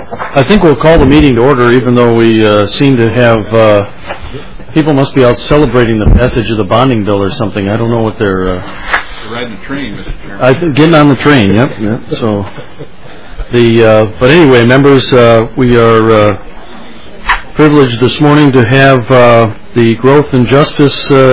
I think we'll call the meeting to order, even though we seem to have people must be out celebrating the passage of the bonding bill or something. I don't know what they're riding the train, Mr. Chairman. Getting on the train. Yep. So but anyway, members, we are privileged this morning to have the Growth and Justice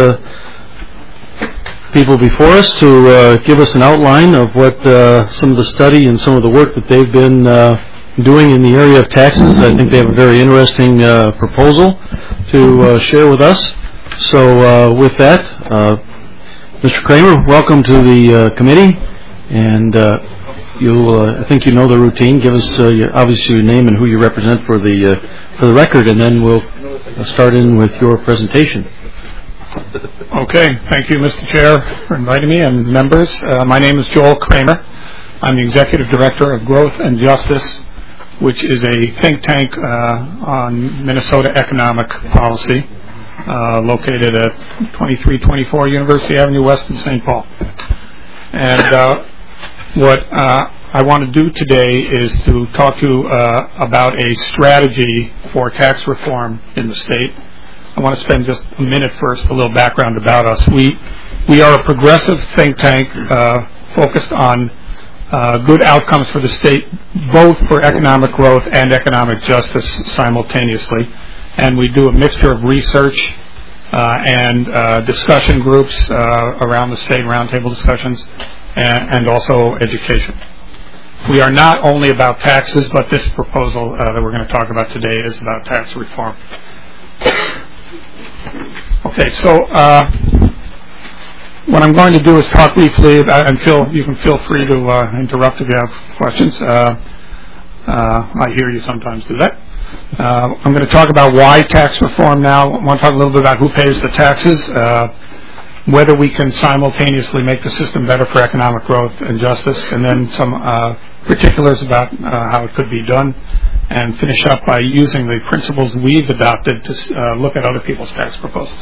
people before us to give us an outline of what some of the study and some of the work that they've been doing in the area of taxes. I think they have a very interesting proposal to share with us. So with that, Mr. Kramer, welcome to the committee, and I think you know the routine. Give us obviously your name and who you represent for the record, and then we'll start in with your presentation. Okay, thank you, Mr. Chair, for inviting me, and members. My name is Joel Kramer. I'm the Executive Director of Growth and Justice, which is a think tank on Minnesota economic policy, located at 2324 University Avenue West in St. Paul. And what I want to do today is to talk to you about a strategy for tax reform in the state. I want to spend just a minute first, a little background about us. We are a progressive think tank focused on good outcomes for the state, both for economic growth and economic justice simultaneously. And we do a mixture of research and discussion groups around the state, roundtable discussions, and also education. We are not only about taxes, but this proposal that we're going to talk about today is about tax reform. Okay, so what I'm going to do is talk briefly, and you can feel free to interrupt if you have questions. I hear you sometimes do that. I'm going to talk about why tax reform now. I want to talk a little bit about who pays the taxes, whether we can simultaneously make the system better for economic growth and justice, and then some particulars about how it could be done, and finish up by using the principles we've adopted to look at other people's tax proposals.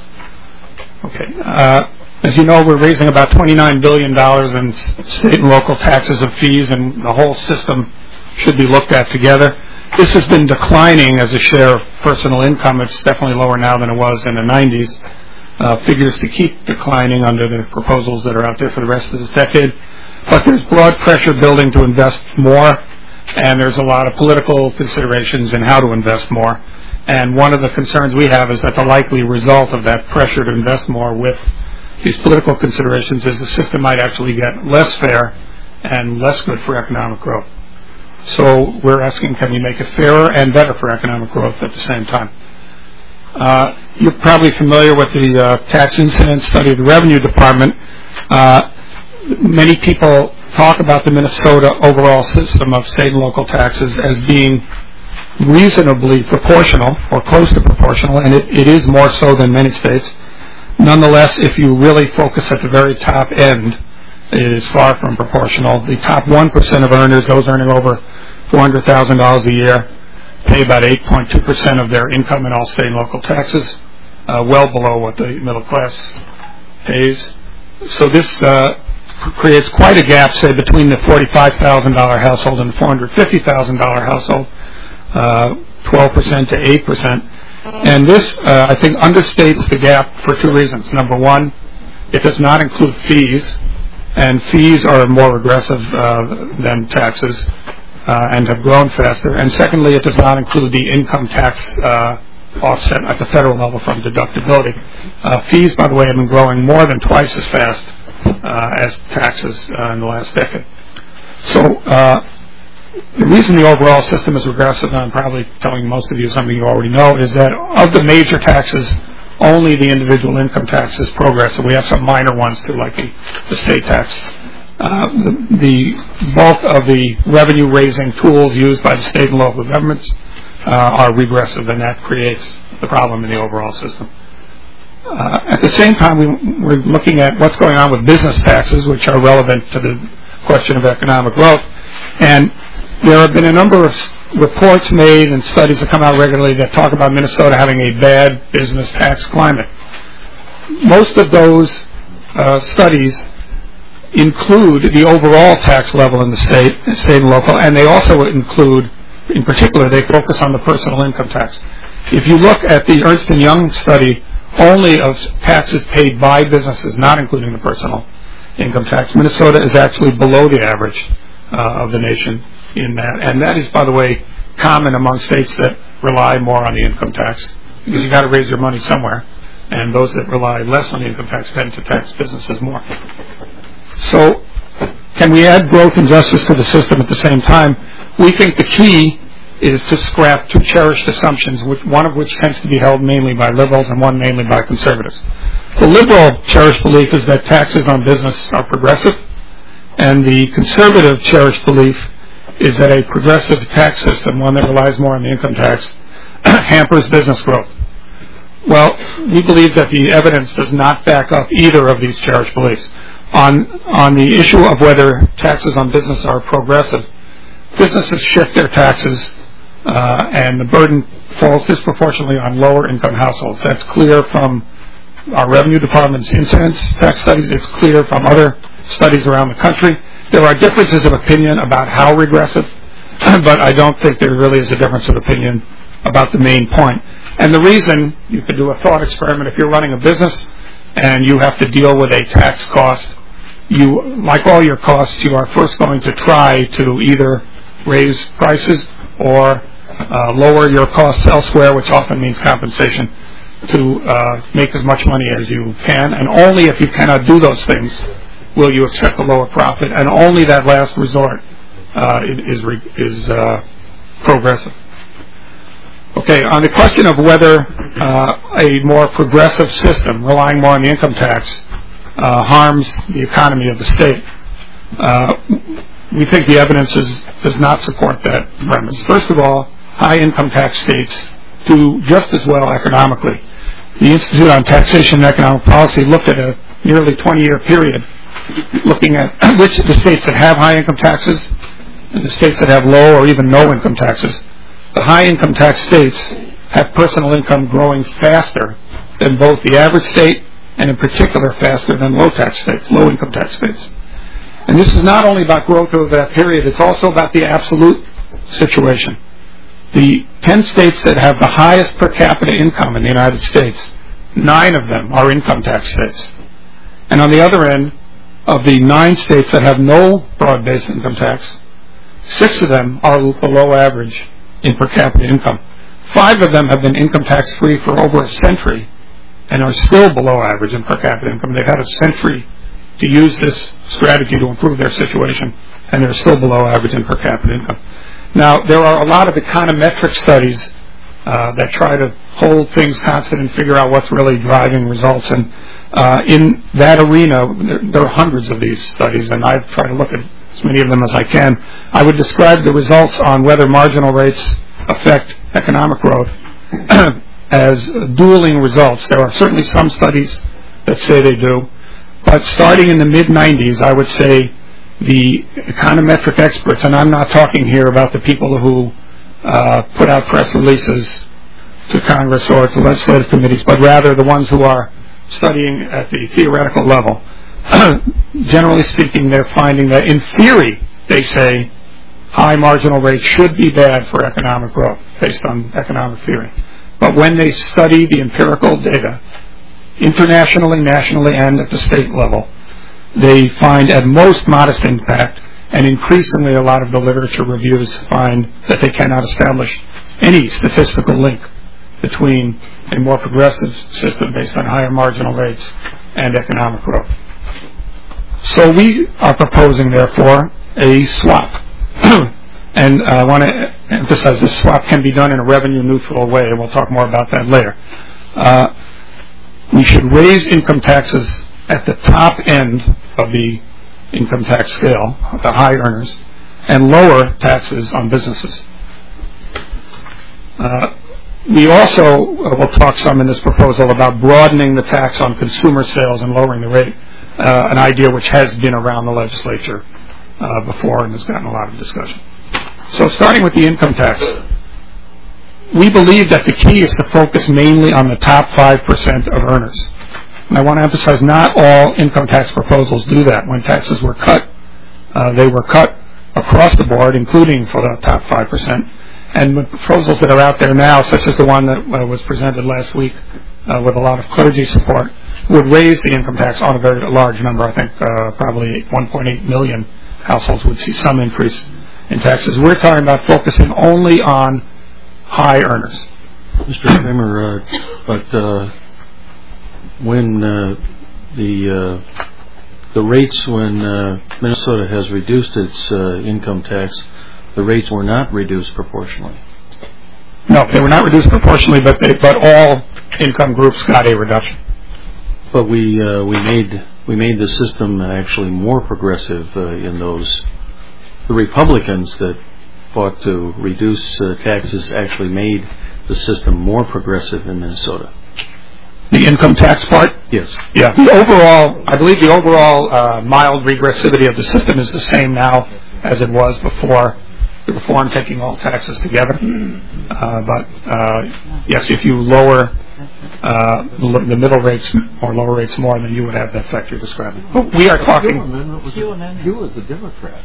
Okay. As you know, we're raising about $29 billion in state and local taxes and fees, and the whole system should be looked at together. This has been declining as a share of personal income. It's definitely lower now than it was in the 90s. Figures to keep declining under the proposals that are out there for the rest of this decade. But there's broad pressure building to invest more, and there's a lot of political considerations in how to invest more. And one of the concerns we have is that the likely result of that pressure to invest more with these political considerations is the system might actually get less fair and less good for economic growth. So we're asking, can we make it fairer and better for economic growth at the same time? You're probably familiar with the tax incidence study of the Revenue Department. Many people talk about the Minnesota overall system of state and local taxes as being reasonably proportional or close to proportional, and it is more so than many states. Nonetheless, if you really focus at the very top end, it is far from proportional. The top 1% of earners, those earning over $400,000 a year, pay about 8.2% of their income in all state and local taxes, well below what the middle class pays. So this creates quite a gap, say, between the $45,000 household and the $450,000 household, 12% to 8%. And this, I think, understates the gap for two reasons. Number one, it does not include fees, and fees are more aggressive than taxes and have grown faster. And secondly, it does not include the income tax offset at the federal level from deductibility. Fees, by the way, have been growing more than twice as fast as taxes in the last decade. So the reason the overall system is regressive, and I'm probably telling most of you something you already know, is that of the major taxes, only the individual income tax is progressive. We have some minor ones too, like the state tax. The bulk of the revenue-raising tools used by the state and local governments are regressive, and that creates the problem in the overall system. At the same time, we're looking at what's going on with business taxes, which are relevant to the question of economic growth. And there have been a number of reports made and studies that come out regularly that talk about Minnesota having a bad business tax climate. Most of those studies include the overall tax level in the state and local, and they also include in particular, they focus on the personal income tax. If you look at the Ernst & Young study only of taxes paid by businesses, not including the personal income tax, Minnesota is actually below the average of the nation in that. And that is, by the way, common among states that rely more on the income tax, because you've got to raise your money somewhere, and those that rely less on the income tax tend to tax businesses more. So can we add growth and justice to the system at the same time? We think the key is to scrap two cherished assumptions, one of which tends to be held mainly by liberals and one mainly by conservatives. The liberal cherished belief is that taxes on business are progressive, and the conservative cherished belief is that a progressive tax system, one that relies more on the income tax, hampers business growth. Well, we believe that the evidence does not back up either of these cherished beliefs. On the issue of whether taxes on business are progressive, businesses shift their taxes and the burden falls disproportionately on lower income households. That's clear from our Revenue Department's incidence tax studies. It's clear from other studies around the country. There are differences of opinion about how regressive, but I don't think there really is a difference of opinion about the main point. And the reason, you could do a thought experiment, if you're running a business and you have to deal with a tax cost, you, like all your costs, you are first going to try to either raise prices or lower your costs elsewhere, which often means compensation, to make as much money as you can. And only if you cannot do those things will you accept a lower profit, and only that last resort is progressive. Okay, on the question of whether a more progressive system, relying more on the income tax, harms the economy of the state, we think the evidence does not support that premise. First of all, high income tax states do just as well economically. The Institute on Taxation and Economic Policy looked at a nearly 20-year period looking at which of the states that have high income taxes and the states that have low or even no income taxes. The high income tax states have personal income growing faster than both the average state and in particular faster than low income tax states. And this is not only about growth over that period, it's also about the absolute situation. The 10 states that have the highest per capita income in the United States, 9 of them are income tax states. And on the other end, of the 9 states that have no broad-based income tax, 6 of them are below average in per capita income. 5 of them have been income tax-free for over a century and are still below average in per capita income. They've had a century to use this strategy to improve their situation, and they're still below average in per capita income. Now, there are a lot of econometric studies that try to hold things constant and figure out what's really driving results. And in that arena, there are hundreds of these studies, and I've tried to look at as many of them as I can. I would describe the results on whether marginal rates affect economic growth as dueling results. There are certainly some studies that say they do, but starting in the mid-90s, I would say the econometric experts, and I'm not talking here about the people who put out press releases to Congress or to legislative committees, but rather the ones who are studying at the theoretical level. Generally speaking, they're finding that in theory, they say, high marginal rates should be bad for economic growth based on economic theory. But when they study the empirical data, internationally, nationally, and at the state level, they find at most modest impact, and increasingly a lot of the literature reviews find that they cannot establish any statistical link between a more progressive system based on higher marginal rates and economic growth. So we are proposing, therefore, a swap. And I want to emphasize this swap can be done in a revenue-neutral way, and we'll talk more about that later. We should raise income taxes at the top end of the income tax scale, the high earners, and lower taxes on businesses. We also will talk some in this proposal about broadening the tax on consumer sales and lowering the rate, an idea which has been around the legislature before and has gotten a lot of discussion. So starting with the income tax, we believe that the key is to focus mainly on the top 5% of earners. And I want to emphasize not all income tax proposals do that. When taxes were cut, they were cut across the board, including for the top 5%. And the proposals that are out there now, such as the one that was presented last week with a lot of clergy support, would raise the income tax on a very large number. I think probably 1.8 million households would see some increase in taxes. We're talking about focusing only on high earners. Mr. Kramer, but when the rates, when Minnesota has reduced its income tax, the rates were not reduced proportionally. No, they were not reduced proportionally, but all income groups got a reduction. But we made the system actually more progressive in those. The Republicans that fought to reduce taxes actually made the system more progressive in Minnesota. The income tax part? Yes. Yeah. I believe the overall mild regressivity of the system is the same now as it was before the reform taking all taxes together. But yes, if you lower the middle rates or lower rates more, then you would have the effect you're describing. We are talking. Hugh was a Democrat.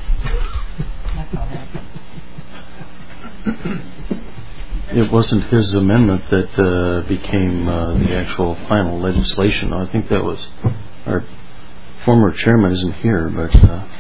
It wasn't his amendment that became the actual final legislation. I think that was our former chairman isn't here, but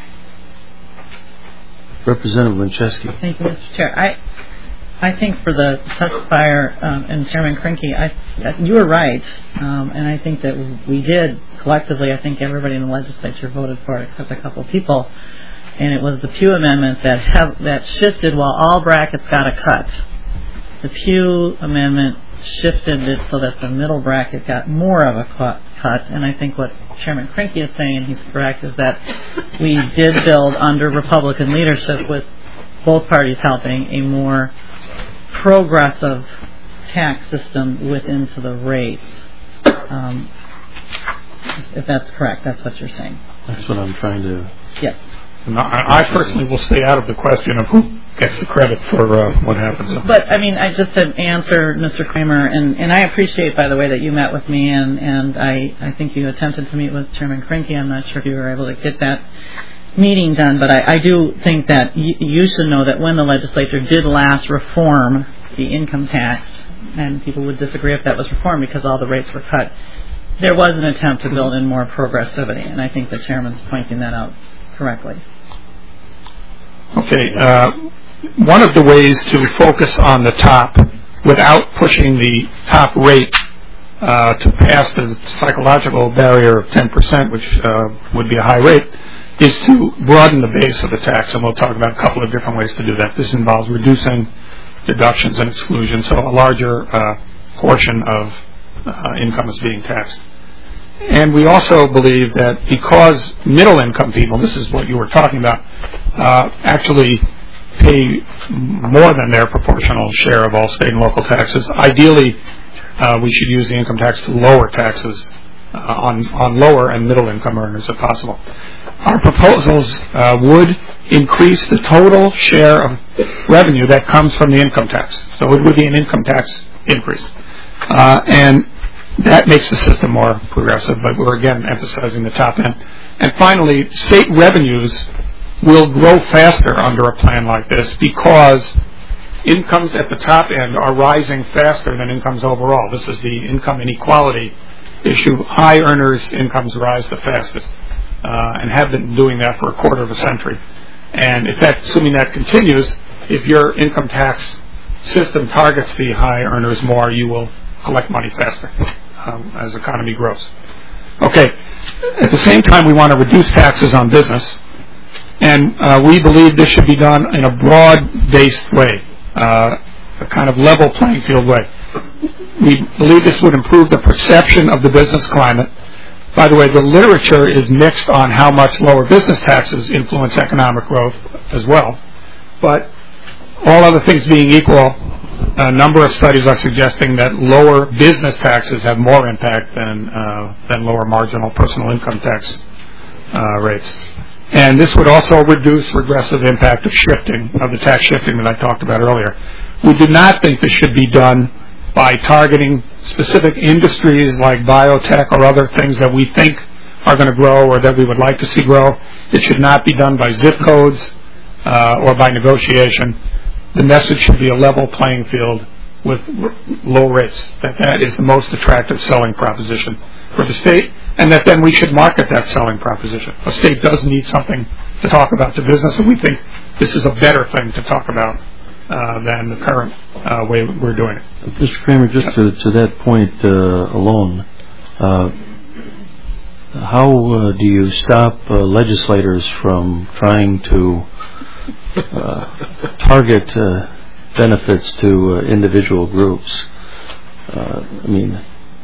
Representative Lincheski. Thank you, Mr. Chair. I think for the testifier and Chairman Krinke, you were right, and I think that we did collectively. I think everybody in the legislature voted for it, except a couple of people, and it was the Pew amendment that shifted while all brackets got a cut. The Pew amendment shifted it so that the middle bracket got more of a cut, and I think what Chairman Krinke is saying, and he's correct, is that we did build under Republican leadership, with both parties helping, a more progressive tax system into the rates. If that's correct, that's what you're saying. That's what I'm trying to... Yes. I personally will stay out of the question of who gets the credit for what happens. But, I mean, I just to answer Mr. Kramer, and I appreciate, by the way, that you met with me, and I think you attempted to meet with Chairman Krinke. I'm not sure if you were able to get that meeting done, but I do think that you should know that when the legislature did last reform the income tax, and people would disagree if that was reformed because all the rates were cut, there was an attempt to build in more progressivity, and I think the chairman's pointing that out correctly. Okay. One of the ways to focus on the top without pushing the top rate to pass the psychological barrier of 10%, which would be a high rate, is to broaden the base of the tax, and we'll talk about a couple of different ways to do that. This involves reducing deductions and exclusions, so a larger portion of income is being taxed. And we also believe that because middle-income people, this is what you were talking about, actually pay more than their proportional share of all state and local taxes, ideally we should use the income tax to lower taxes on lower and middle-income earners if possible. Our proposals would increase the total share of revenue that comes from the income tax. So it would be an income tax increase. And that makes the system more progressive, but we're again emphasizing the top end. And finally, state revenues will grow faster under a plan like this because incomes at the top end are rising faster than incomes overall. This is the income inequality issue. High earners' incomes rise the fastest and have been doing that for a quarter of a century. And in fact, assuming that continues, if your income tax system targets the high earners more, you will collect money faster as the economy grows. Okay. At the same time, we want to reduce taxes on business, and we believe this should be done in a broad-based way, a kind of level playing field way. We believe this would improve the perception of the business climate. By the way, the literature is mixed on how much lower business taxes influence economic growth as well. But all other things being equal, a number of studies are suggesting that lower business taxes have more impact than lower marginal personal income tax rates. And this would also reduce regressive impact of the tax shifting that I talked about earlier. We do not think this should be done by targeting specific industries like biotech or other things that we think are going to grow or that we would like to see grow. It should not be done by zip codes or by negotiation. the message should be a level playing field with low rates, that is the most attractive selling proposition for the state, and that then we should market that selling proposition. A state does need something to talk about to business, and we think this is a better thing to talk about than the current way we're doing it. Mr. Kramer, just to that point alone, how do you stop legislators from trying to target benefits to individual groups? I mean,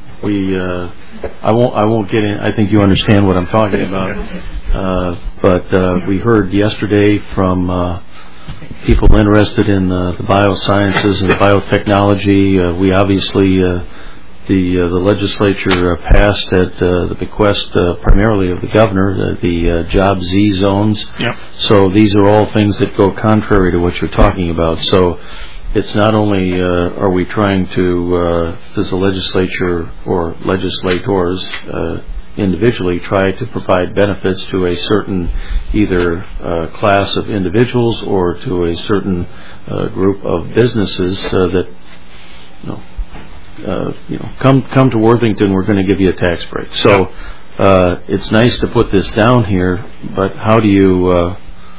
I won't get in. I think you understand what I'm talking about. But we heard yesterday from people interested in the biosciences and biotechnology. We obviously the legislature passed at the bequest primarily of the governor the Job Z zones. Yep. So these are all things that go contrary to what you're talking about. So it's not only are we trying to, does the legislature or legislators individually try to provide benefits to a certain either class of individuals or to a certain group of businesses that come to Worthington, we're going to give you a tax break. So it's nice to put this down here, but how do you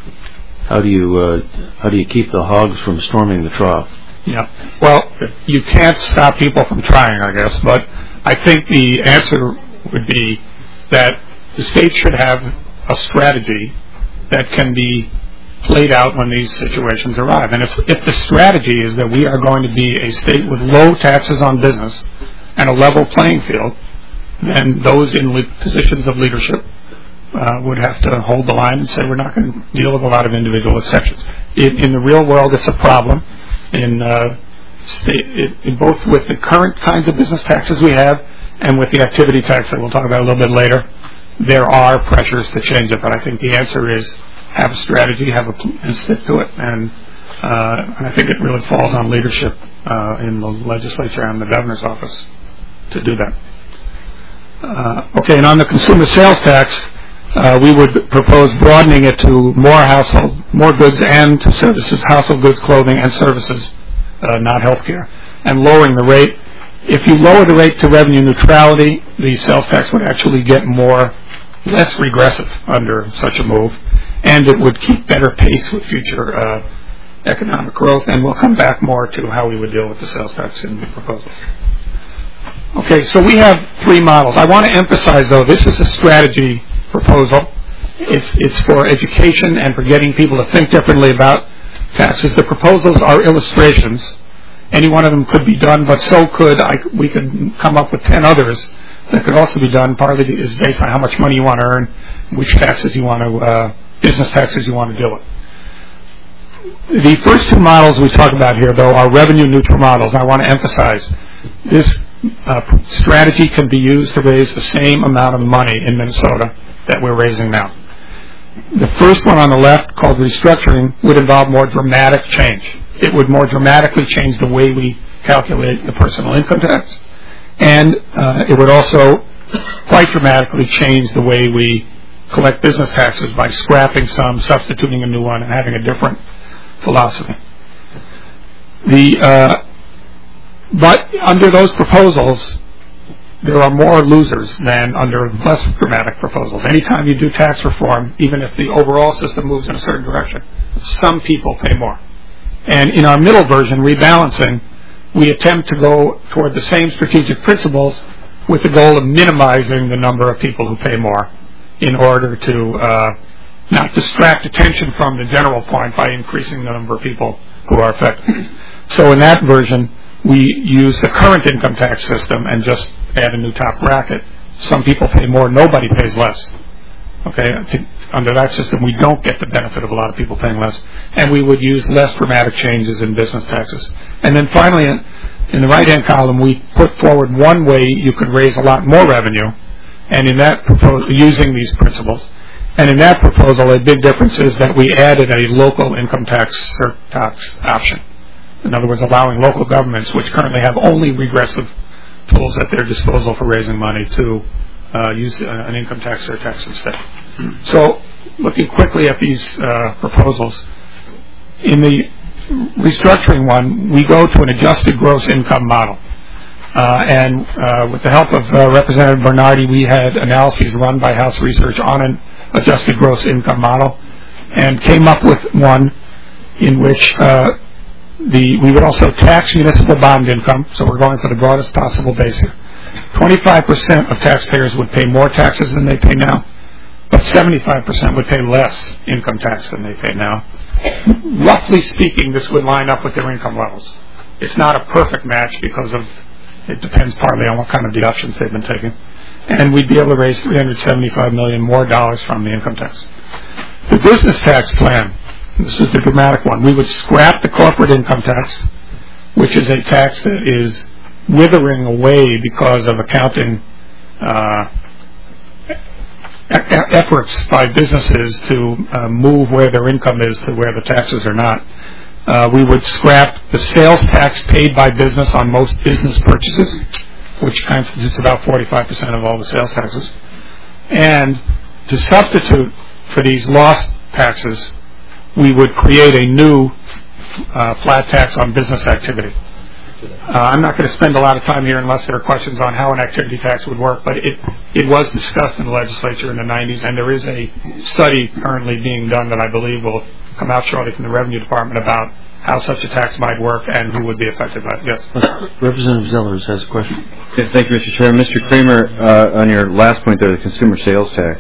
keep the hogs from storming the trough? Yeah. Well, you can't stop people from trying, I guess, but I think the answer would be that the state should have a strategy that can be played out when these situations arrive. And if the strategy is that we are going to be a state with low taxes on business and a level playing field, then those in positions of leadership would have to hold the line and say we're not going to deal with a lot of individual exceptions. In the real world, it's a problem. In both with the current kinds of business taxes we have and with the activity tax that we'll talk about a little bit later, there are pressures to change it. But I think the answer is have a strategy, and stick to it. And I think it really falls on leadership in the legislature and the governor's office to do that. Okay, and on the consumer sales tax, we would propose broadening it to more goods and to services, household goods, clothing, and services, not healthcare, and lowering the rate. If you lower the rate to revenue neutrality, the sales tax would actually get less regressive under such a move, and it would keep better pace with future economic growth. And we'll come back more to how we would deal with the sales tax in the proposals. Okay, so we have three models. I want to emphasize, though, this is a strategy proposal. It's for education and for getting people to think differently about taxes. The proposals are illustrations. Any one of them could be done, but so we could come up with 10 others that could also be done. Partly is based on how much money you want to earn, which taxes you want to, business taxes you want to deal with. The first two models we talk about here, though, are revenue neutral models. I want to emphasize this strategy can be used to raise the same amount of money in Minnesota that we're raising now. The first one on the left, called restructuring, would involve more dramatic change. It would more dramatically change the way we calculate the personal income tax, and it would also quite dramatically change the way we collect business taxes by scrapping some, substituting a new one, and having a different philosophy. But under those proposals, there are more losers than under less dramatic proposals. Anytime you do tax reform, even if the overall system moves in a certain direction, some people pay more. And in our middle version, rebalancing, we attempt to go toward the same strategic principles with the goal of minimizing the number of people who pay more in order to not distract attention from the general point by increasing the number of people who are affected. So in that version, we use the current income tax system and just add a new top bracket. Some people pay more, nobody pays less. Okay, under that system, we don't get the benefit of a lot of people paying less, and we would use less dramatic changes in business taxes. And then finally, in the right-hand column, we put forward one way you could raise a lot more revenue, and in that proposal, using these principles. And in that proposal, a big difference is that we added a local income tax surtax option. In other words, allowing local governments, which currently have only regressive tools at their disposal for raising money, to use an income tax surtax instead. So, looking quickly at these proposals, in the restructuring one, we go to an adjusted gross income model. And with the help of Representative Bernardi, we had analyses run by House Research on an adjusted gross income model and came up with one in which we would also tax municipal bond income, so we're going for the broadest possible base here. 25% of taxpayers would pay more taxes than they pay now, but 75% would pay less income tax than they pay now. Roughly speaking, this would line up with their income levels. It's not a perfect match because it depends partly on what kind of deductions they've been taking. And we'd be able to raise $375 million more dollars from the income tax. The business tax plan, this is the dramatic one. We would scrap the corporate income tax, which is a tax that is withering away because of accounting efforts by businesses to move where their income is to where the taxes are not. We would scrap the sales tax paid by business on most business purchases, which constitutes about 45% of all the sales taxes. And to substitute for these lost taxes, we would create a new flat tax on business activity. I'm not going to spend a lot of time here unless there are questions on how an activity tax would work, but it was discussed in the legislature in the 90s, and there is a study currently being done that I believe will come out shortly from the Revenue Department about how such a tax might work and who would be affected by it. Yes. Representative Zellers has a question. Yes, thank you, Mr. Chairman. Mr. Kramer, on your last point there, the consumer sales tax.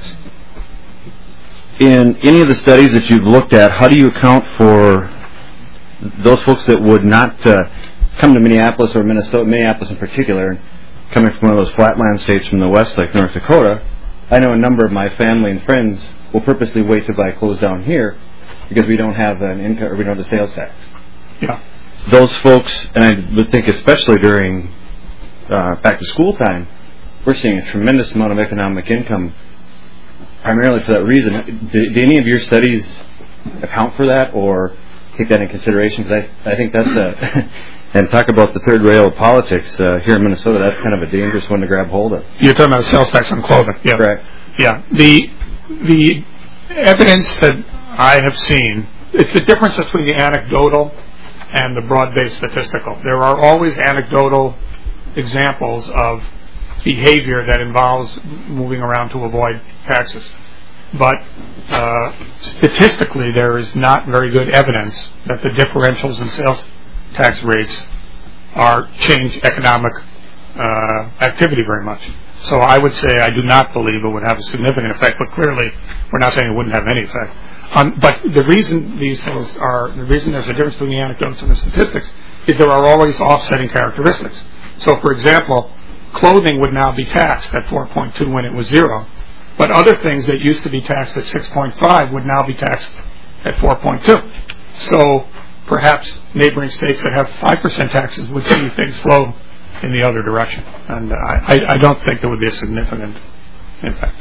In any of the studies that you've looked at, how do you account for those folks that would not come to Minneapolis or Minneapolis in particular, coming from one of those flatland states from the west like North Dakota? I know a number of my family and friends will purposely wait to buy clothes down here because we don't have an income or we don't have the sales tax. Yeah. Those folks, and I would think especially during back to school time, we're seeing a tremendous amount of economic income primarily for that reason. Do any of your studies account for that or take that into consideration? Because I think that's and talk about the third rail of politics here in Minnesota. That's kind of a dangerous one to grab hold of. You're talking about sales tax on clothing. Yeah. Correct. Yeah. The evidence that I have seen, it's the difference between the anecdotal and the broad-based statistical. There are always anecdotal examples of behavior that involves moving around to avoid taxes. But statistically, there is not very good evidence that the differentials in sales tax rates change economic activity very much. So I would say I do not believe it would have a significant effect, but clearly we're not saying it wouldn't have any effect. But the reason the reason there's a difference between the anecdotes and the statistics is there are always offsetting characteristics. So, for example, clothing would now be taxed at 4.2 when it was 0, but other things that used to be taxed at 6.5 would now be taxed at 4.2. So perhaps neighboring states that have 5% taxes would see things flow in the other direction. And I don't think there would be a significant impact.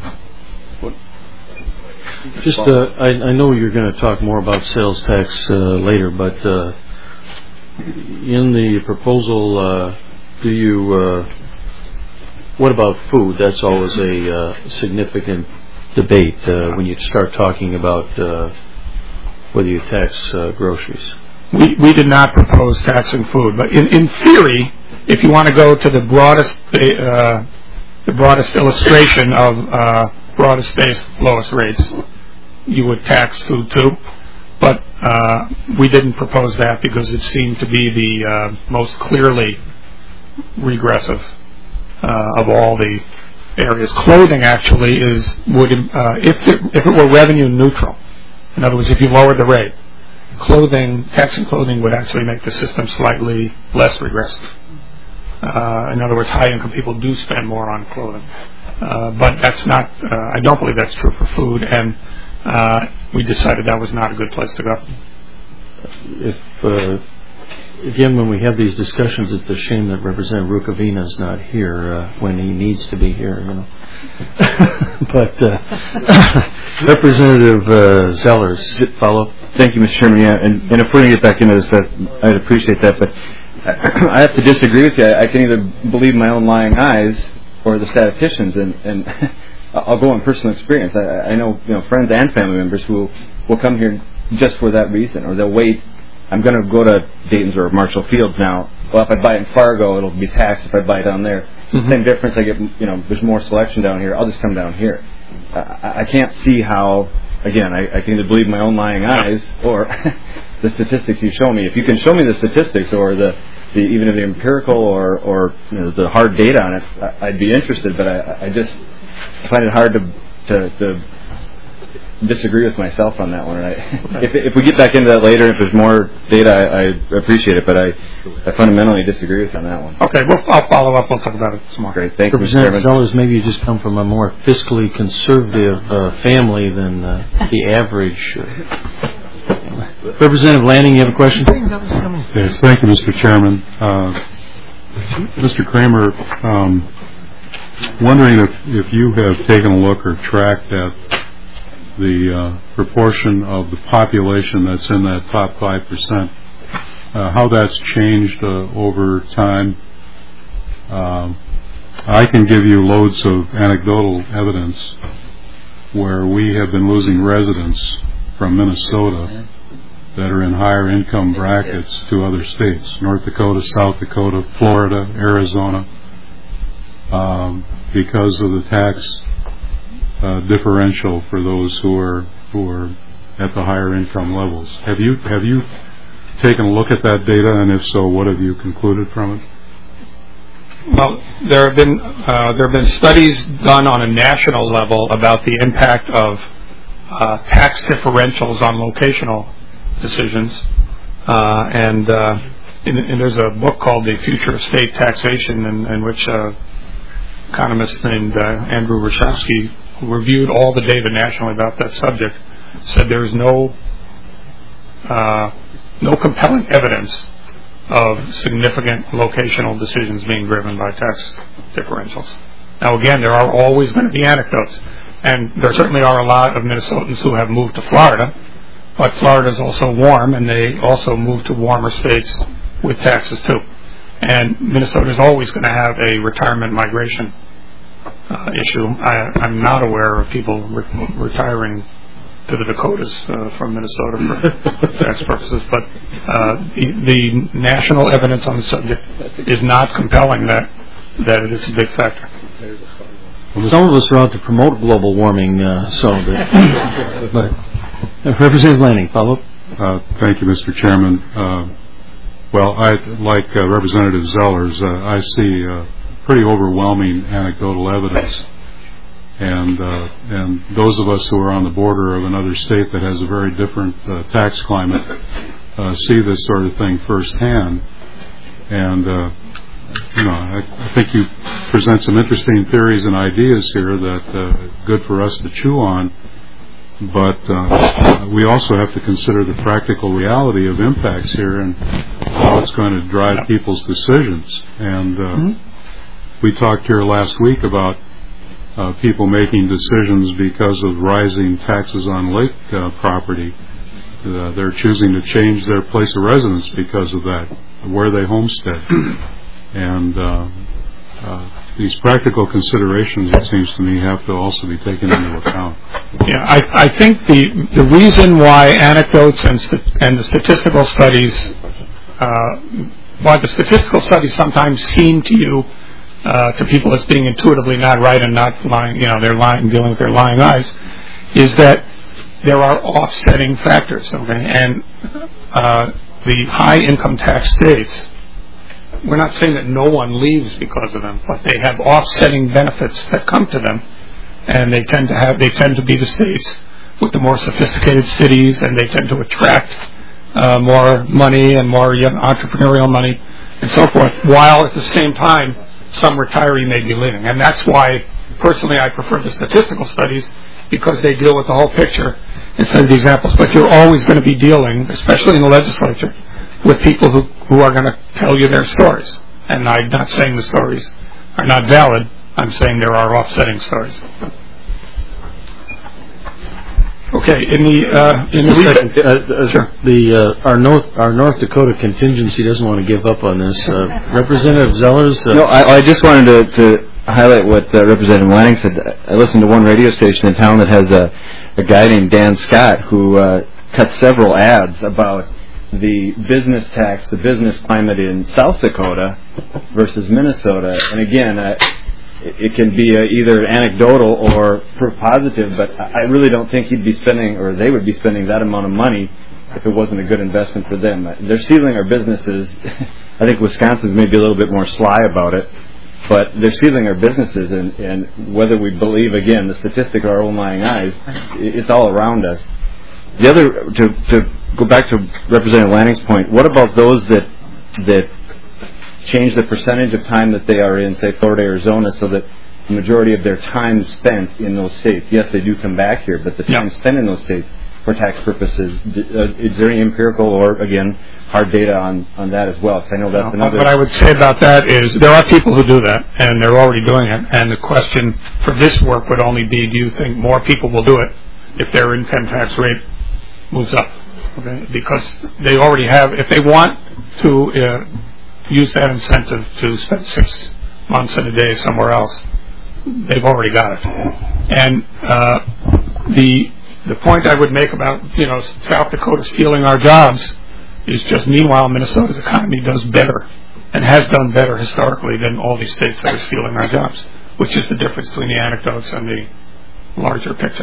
Just, I know you're going to talk more about sales tax later, but in the proposal, what about food? That's always a significant debate when you start talking about whether you tax groceries. We did not propose taxing food, but in theory, if you want to go to the broadest illustration of broadest based lowest rates, you would tax food too. But we didn't propose that because it seemed to be the most clearly regressive of all the areas. Clothing actually would if it were revenue neutral. In other words, if you lowered the rate, taxing clothing would actually make the system slightly less regressive. In other words, high-income people do spend more on clothing. But that's not, I don't believe that's true for food, and we decided that was not a good place to go. Again, when we have these discussions, it's a shame that Representative Rukavina is not here when he needs to be here, you know. But Representative Zellers, follow. Thank you, Mr. Chairman. Yeah, and if we're going to get back into this, I'd appreciate that. But I have to disagree with you. I can either believe my own lying eyes or the statisticians, and I'll go on personal experience. I know friends and family members who will come here just for that reason, or they'll wait I'm going to go to Dayton's or Marshall Fields now. Well, if I buy it in Fargo, it'll be taxed if I buy it down there. Same difference. I get, there's more selection down here. I'll just come down here. I can't see how. Again, I can either believe my own lying eyes or the statistics you show me. If you can show me the statistics or even the empirical or the hard data on it, I'd be interested. But I just find it hard to disagree with myself on that one. If we get back into that later, if there's more data, I appreciate it. But I fundamentally disagree with you on that one. Okay, I'll follow up. We'll talk about it some more. Great, thank you, Mr. Representative Chairman. Zellers, maybe you just come from a more fiscally conservative family than the average. Representative Lanning, you have a question? Yes, thank you, Mr. Chairman. Mr. Kramer, wondering if you have taken a look or tracked at the proportion of the population that's in that top 5%, how that's changed over time. I can give you loads of anecdotal evidence where we have been losing residents from Minnesota that are in higher income brackets to other states, North Dakota, South Dakota, Florida, Arizona, because of the tax differential for those who are at the higher income levels. Have you taken a look at that data, and if so, what have you concluded from it? Well, there have been studies done on a national level about the impact of tax differentials on locational decisions, and there's a book called The Future of State Taxation, in which economist named Andrew Rashevsky, who reviewed all the data nationally about that subject, said there is no compelling evidence of significant locational decisions being driven by tax differentials. Now, again, there are always going to be anecdotes, and there certainly are a lot of Minnesotans who have moved to Florida, but Florida is also warm, and they also move to warmer states with taxes too. And Minnesota is always going to have a retirement migration issue. I'm not aware of people retiring to the Dakotas from Minnesota for tax purposes, but the national evidence on the subject is not compelling that it is a big factor. Some of us are out to promote global warming, but Representative Lanning, follow up. Thank you, Mr. Chairman. Well, like Representative Zellers, I see pretty overwhelming anecdotal evidence, and those of us who are on the border of another state that has a very different tax climate see this sort of thing firsthand. And I think you present some interesting theories and ideas here that good for us to chew on. But we also have to consider the practical reality of impacts here and how it's going to drive people's decisions. And we talked here last week about people making decisions because of rising taxes on lake property. They're choosing to change their place of residence because of that, where they homestead. And these practical considerations, it seems to me, have to also be taken into account. Yeah, I think the reason why anecdotes and the statistical studies, why the statistical studies sometimes seem to you, to people as being intuitively not right and not lying, they're lying, dealing with their lying eyes, is that there are offsetting factors. Okay, and the high income tax states, we're not saying that no one leaves because of them, but they have offsetting benefits that come to them, and they tend to be the states with the more sophisticated cities, and they tend to attract more money and more young entrepreneurial money and so forth, while at the same time some retiree may be leaving. And that's why personally I prefer the statistical studies, because they deal with the whole picture instead of the examples. But you're always going to be dealing, especially in the legislature, with people who are going to tell you their stories. And I'm not saying the stories are not valid. I'm saying there are offsetting stories. Okay. Our North Dakota contingency doesn't want to give up on this. Representative Zellers. No, I just wanted to highlight what Representative Lanning said. I listened to one radio station in town that has a guy named Dan Scott who cut several ads about the business tax, the business climate in South Dakota versus Minnesota. And again, it can be either anecdotal or proof positive, but I really don't think he'd be spending, or they would be spending that amount of money if it wasn't a good investment for them. They're stealing our businesses. I think Wisconsin's maybe a little bit more sly about it, but they're stealing our businesses, and whether we believe, again, the statistic or our own lying eyes, it's all around us. The other, to go back to Representative Lanning's point, what about those that change the percentage of time that they are in, say, Florida, Arizona, so that the majority of their time spent in those states, yes, they do come back here, but the time spent in those states for tax purposes, is there any empirical or, again, hard data on that as well? Because I know that's another... What I would say about that is there are people who do that, and they're already doing it, and the question for this work would only be, do you think more people will do it if their income tax rate moves up? Okay? Because they already have, if they want to use that incentive to spend 6 months in a day somewhere else, they've already got it. And the point I would make about, South Dakota stealing our jobs is just, meanwhile, Minnesota's economy does better and has done better historically than all these states that are stealing our jobs, which is the difference between the anecdotes and the larger picture.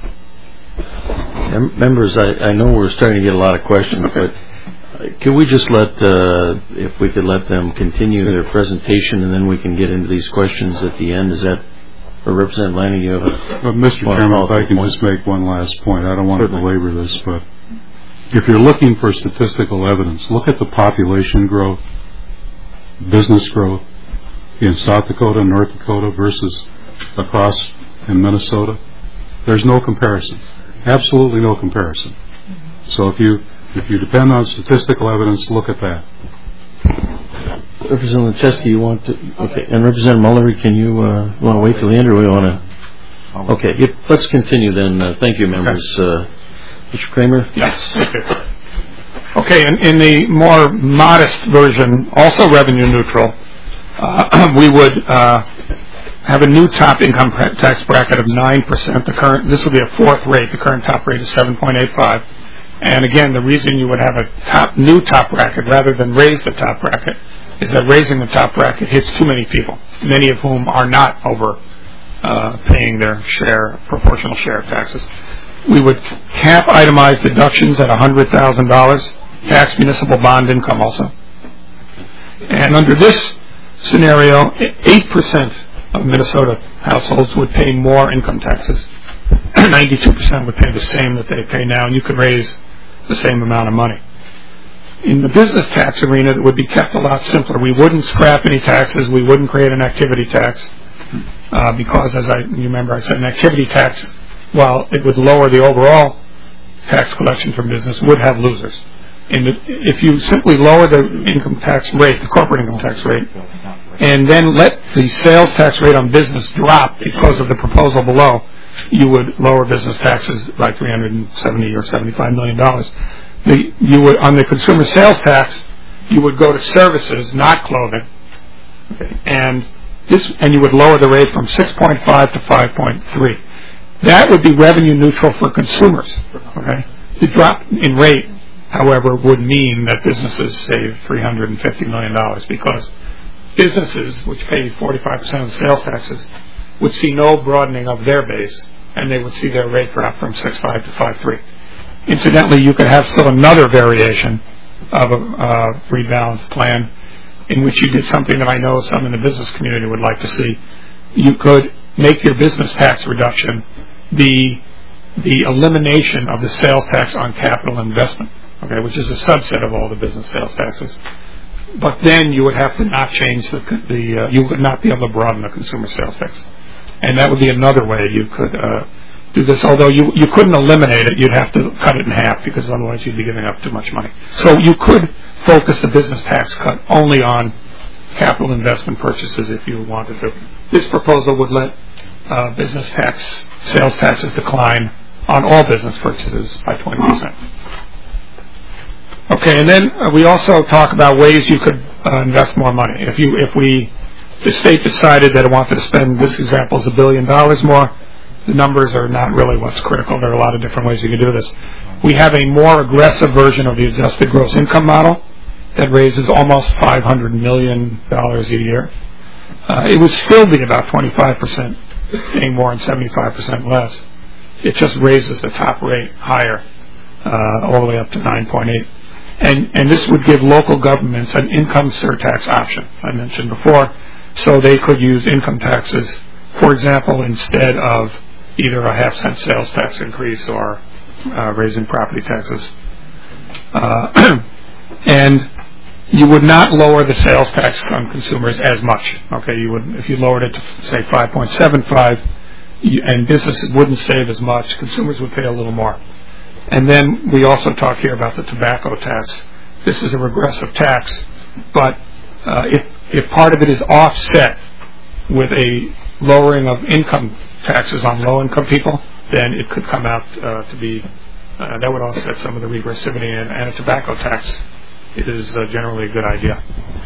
Members, I know we're starting to get a lot of questions, but can we just if we could let them continue their presentation, and then we can get into these questions at the end? Is that, or Representative Lanning, you have Mr. Chairman, if I can just make one last point. I don't want to belabor this, but if you're looking for statistical evidence, look at the population growth, business growth in South Dakota, North Dakota versus across in Minnesota. There's no comparison. Absolutely no comparison. So if you depend on statistical evidence, look at that. Representative Chesky, you want to? Okay, and Representative Mullery, can you want to wait till the end, or we want to? Okay, let's continue then. Thank you, members. Mr. Kramer. Yes. Okay. In the more modest version, also revenue neutral, we would have a new top income tax bracket of 9%. This will be a fourth rate. The current top rate is 7.85. And again, the reason you would have a new top bracket rather than raise the top bracket is that raising the top bracket hits too many people, many of whom are not paying their proportional share of taxes. We would cap itemized deductions at $100,000, tax municipal bond income also. And under this scenario, 8% of Minnesota households would pay more income taxes. 92% would pay the same that they pay now, and you could raise the same amount of money. In the business tax arena, it would be kept a lot simpler. We wouldn't scrap any taxes. We wouldn't create an activity tax because, as you remember, I said an activity tax, while it would lower the overall tax collection from business, would have losers. And if you simply lower the income tax rate, the corporate income tax rate, and then let the sales tax rate on business drop because of the proposal below, you would lower business taxes by $370 or $75 million. You would, on the consumer sales tax, you would go to services, not clothing, and you would lower the rate from 6.5 to 5.3. That would be revenue neutral for consumers. Okay, the drop in rate, however, would mean that businesses save $350 million because businesses, which pay 45% of the sales taxes, would see no broadening of their base, and they would see their rate drop from 6.5 to 5.3. Incidentally, you could have still another variation of a rebalanced plan in which you did something that I know some in the business community would like to see. You could make your business tax reduction the elimination of the sales tax on capital investment, okay, which is a subset of all the business sales taxes. But then you would have to not change you would not be able to broaden the consumer sales tax. And that would be another way you could do this, although you couldn't eliminate it. You'd have to cut it in half because otherwise you'd be giving up too much money. So you could focus the business tax cut only on capital investment purchases if you wanted to. This proposal would let business tax, sales taxes decline on all business purchases by 20%. Okay, and then we also talk about ways you could invest more money. If the state decided that it wanted to spend, this example is $1 billion more, the numbers are not really what's critical. There are a lot of different ways you can do this. We have a more aggressive version of the adjusted gross income model that raises almost $500 million a year. It would still be about 25% paying more and 75% less. It just raises the top rate higher, all the way up to 9.8. And this would give local governments an income surtax option, I mentioned before, so they could use income taxes, for example, instead of either a half-cent sales tax increase or raising property taxes. And you would not lower the sales tax on consumers as much. Okay, you would, if you lowered it to say 5.75, and businesses wouldn't save as much, consumers would pay a little more. And then we also talk here about the tobacco tax. This is a regressive tax, but if part of it is offset with a lowering of income taxes on low-income people, then it could come out to be that would offset some of the regressivity, and a tobacco tax is generally a good idea.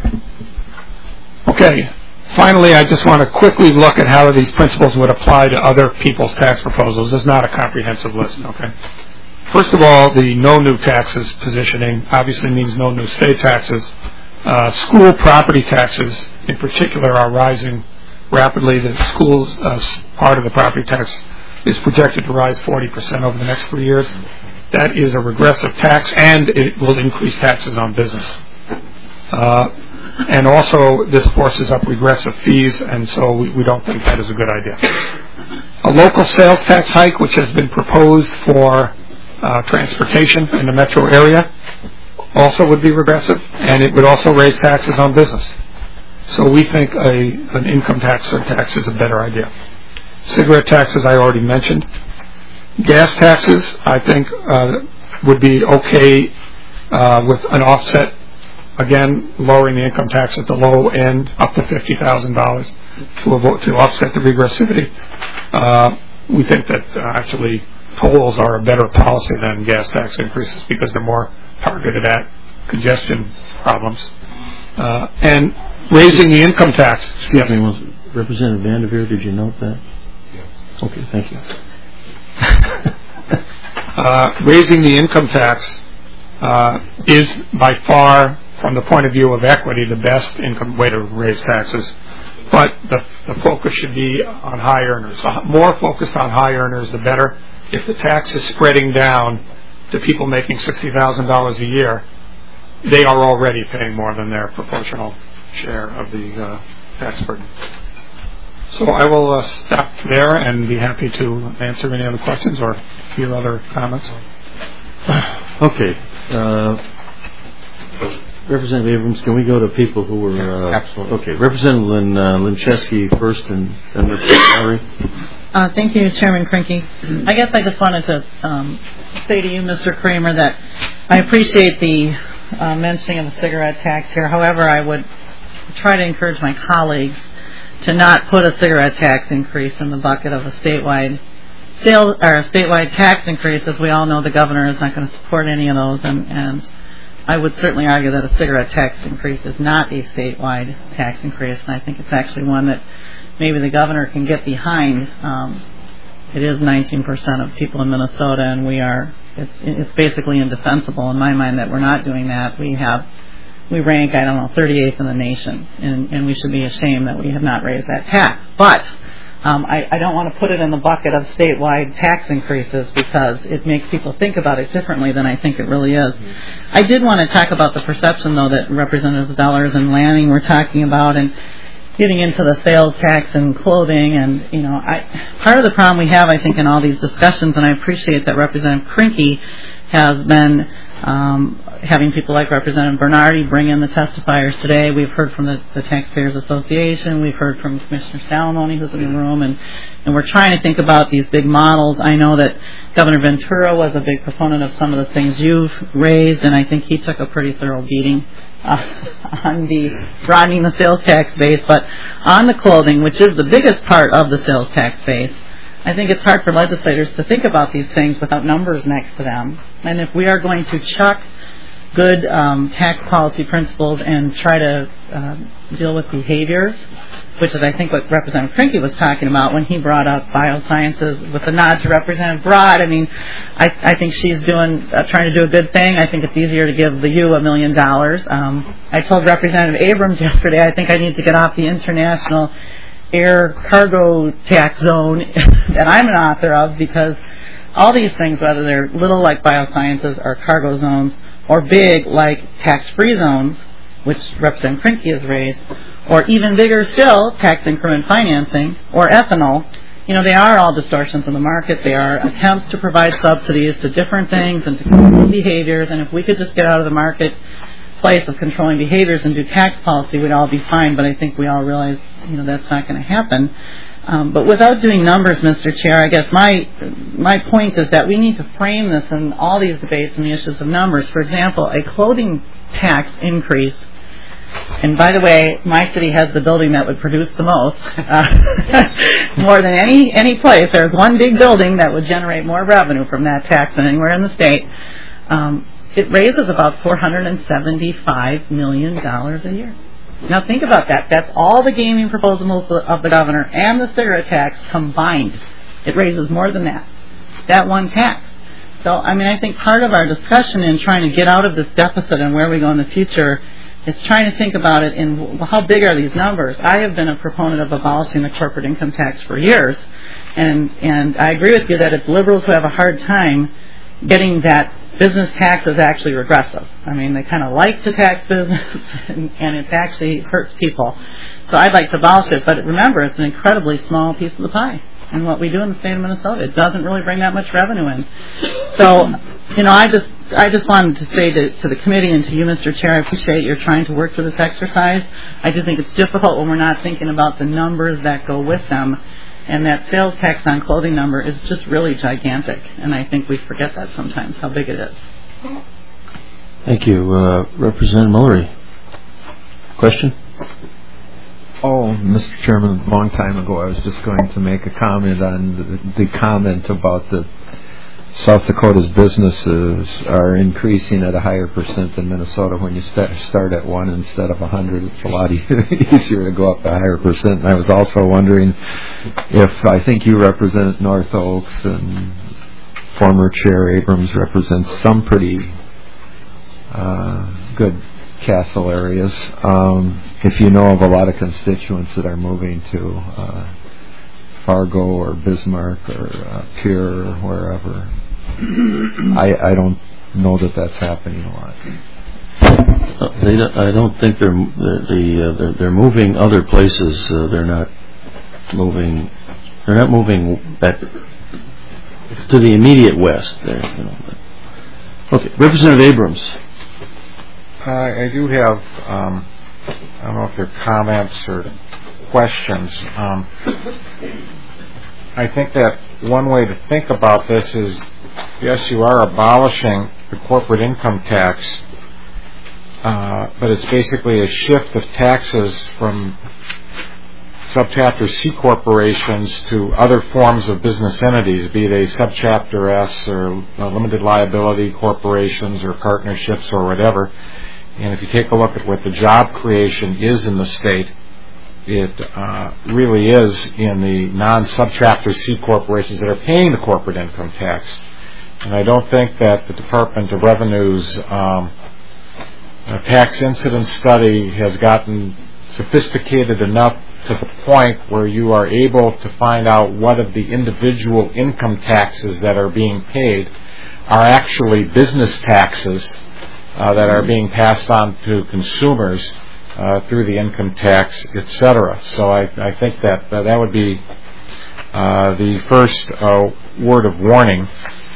Okay, finally, I just want to quickly look at how these principles would apply to other people's tax proposals. This is not a comprehensive list, okay? First of all, the no new taxes positioning obviously means no new state taxes. School property taxes, in particular, are rising rapidly. The schools part of the property tax is projected to rise 40% over the next 3 years. That is a regressive tax, and it will increase taxes on business. And also, this forces up regressive fees, and so we don't think that is a good idea. A local sales tax hike, which has been proposed for transportation in the metro area, also would be regressive, and it would also raise taxes on business. So we think an income tax or tax is a better idea. Cigarette taxes I already mentioned. Gas taxes I think would be okay with an offset, again lowering the income tax at the low end up to $50,000 to offset the regressivity. We think that actually tolls are a better policy than gas tax increases because they're more targeted at congestion problems. And raising the income tax. Excuse me, Representative Vanderveer, did you note that? Yes. Okay, thank you. Raising the income tax is by far, from the point of view of equity, the best income way to raise taxes. But the focus should be on high earners. The more focused on high earners, the better. If the tax is spreading down to people making $60,000 a year, they are already paying more than their proportional share of the tax burden. So I will stop there and be happy to answer any other questions or hear other comments. Okay. Representative Abrams, can we go to people who were... absolutely. Okay. Representative Lincheski first and then Representative Lowry. Thank you, Chairman Krinky. I guess I just wanted to say to you, Mr. Kramer, that I appreciate the mentioning of the cigarette tax here. However, I would try to encourage my colleagues to not put a cigarette tax increase in the bucket of a statewide sales or a statewide tax increase. As we all know, the governor is not going to support any of those, and I would certainly argue that a cigarette tax increase is not a statewide tax increase, and I think it's actually one that maybe the governor can get behind. It is 19% of people in Minnesota, and it's basically indefensible in my mind that we're not doing that. We rank, 38th in the nation, and we should be ashamed that we have not raised that tax. But I don't want to put it in the bucket of statewide tax increases because it makes people think about it differently than I think it really is. I did want to talk about the perception, though, that Representatives Zellers and Lanning were talking about, and getting into the sales tax and clothing, and part of the problem we have, I think, in all these discussions, and I appreciate that Representative Krinky has been having people like Representative Bernardi bring in the testifiers today. We've heard from the Taxpayers Association. We've heard from Commissioner Salamone, who's in the room, and we're trying to think about these big models. I know that Governor Ventura was a big proponent of some of the things you've raised, and I think he took a pretty thorough beating on the broadening the sales tax base. But on the clothing, which is the biggest part of the sales tax base, I think it's hard for legislators to think about these things without numbers next to them. And if we are going to chuck good tax policy principles and try to deal with behaviors, which is I think what Representative Krinke was talking about when he brought up biosciences with a nod to Representative Broad. I mean, I think she's trying to do a good thing. I think it's easier to give the U $1 million. I told Representative Abrams yesterday I think I need to get off the international air cargo tax zone that I'm an author of, because all these things, whether they're little like biosciences or cargo zones, or big like tax-free zones, which Representative Krinke has raised, or even bigger still, tax increment financing or ethanol, they are all distortions in the market. They are attempts to provide subsidies to different things and to control behaviors. And if we could just get out of the marketplace of controlling behaviors and do tax policy, we'd all be fine. But I think we all realize, that's not going to happen. But without doing numbers, Mr. Chair, I guess my point is that we need to frame this in all these debates and the issues of numbers. For example, a clothing tax increase, and by the way, my city has the building that would produce the most, more than any place. There's one big building that would generate more revenue from that tax than anywhere in the state. It raises about $475 million a year. Now think about that. That's all the gaming proposals of the governor and the cigarette tax combined. It raises more than that one tax. So, I think part of our discussion in trying to get out of this deficit and where we go in the future is trying to think about it in how big are these numbers. I have been a proponent of abolishing the corporate income tax for years, and I agree with you that it's liberals who have a hard time getting that business tax is actually regressive. They kind of like to tax business, and it actually hurts people. So I'd like to abolish it, but remember, it's an incredibly small piece of the pie. And what we do in the state of Minnesota, it doesn't really bring that much revenue in. So, I just wanted to say to the committee and to you, Mr. Chair, I appreciate you're trying to work through this exercise. I do think it's difficult when we're not thinking about the numbers that go with them. And that sales tax on clothing number is just really gigantic. And I think we forget that sometimes, how big it is. Thank you. Representative Mullery. Question? Oh, Mr. Chairman, a long time ago I was just going to make a comment on the comment about the South Dakota's businesses are increasing at a higher percent than Minnesota. When you start at 1 instead of 100, it's a lot easier to go up a higher percent. And I was also wondering if, I think you represent North Oaks and former Chair Abrams represents some pretty good castle areas. If you know of a lot of constituents that are moving to Fargo or Bismarck or Pierre or wherever, I don't know that that's happening a lot. I don't think they're moving other places. They're not moving back to the immediate west. Okay, Representative Abrams. I do have, I don't know if they're comments or questions. I think that one way to think about this is, yes, you are abolishing the corporate income tax, but it's basically a shift of taxes from subchapter C corporations to other forms of business entities, be they subchapter S or limited liability corporations or partnerships or whatever. And if you take a look at what the job creation is in the state, it really is in the non-subchapter C corporations that are paying the corporate income tax. And I don't think that the Department of Revenue's tax incidence study has gotten sophisticated enough to the point where you are able to find out what of the individual income taxes that are being paid are actually business taxes that are being passed on to consumers through the income tax, etc. So I think that that would be the first word of warning.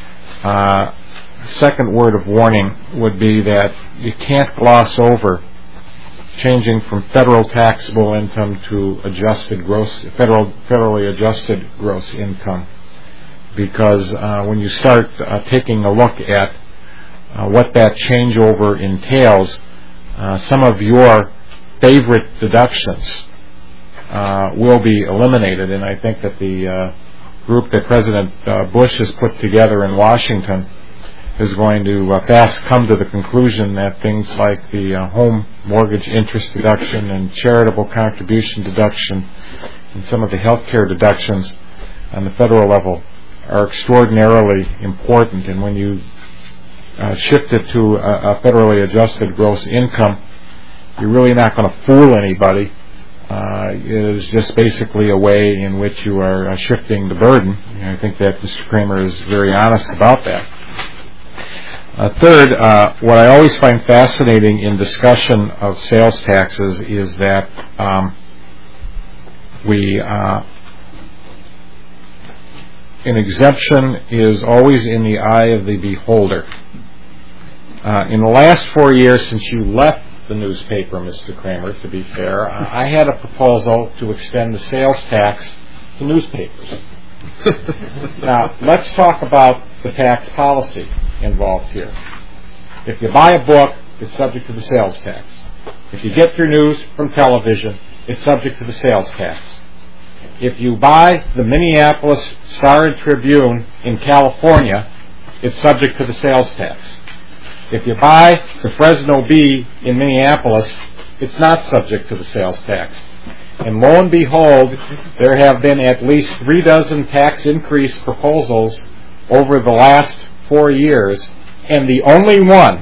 Second word of warning would be that you can't gloss over changing from federal taxable income to adjusted federally adjusted gross income, because when you start taking a look at what that changeover entails, some of your favorite deductions will be eliminated, and I think that the group that President Bush has put together in Washington is going to fast come to the conclusion that things like the home mortgage interest deduction and charitable contribution deduction and some of the health care deductions on the federal level are extraordinarily important. And when you shift it to a federally adjusted gross income, you're really not going to fool anybody. It is just basically a way in which you are shifting the burden. And I think that Mr. Kramer is very honest about that. Third, what I always find fascinating in discussion of sales taxes is that an exemption is always in the eye of the beholder. In the last 4 years since you left the newspaper, Mr. Kramer, to be fair, I had a proposal to extend the sales tax to newspapers. Now, let's talk about the tax policy involved here. If you buy a book, it's subject to the sales tax. If you get your news from television, it's subject to the sales tax. If you buy the Minneapolis Star and Tribune in California, it's subject to the sales tax. If you buy the Fresno Bee in Minneapolis, it's not subject to the sales tax. And lo and behold, there have been at least 3 dozen tax increase proposals over the last 4 years, and the only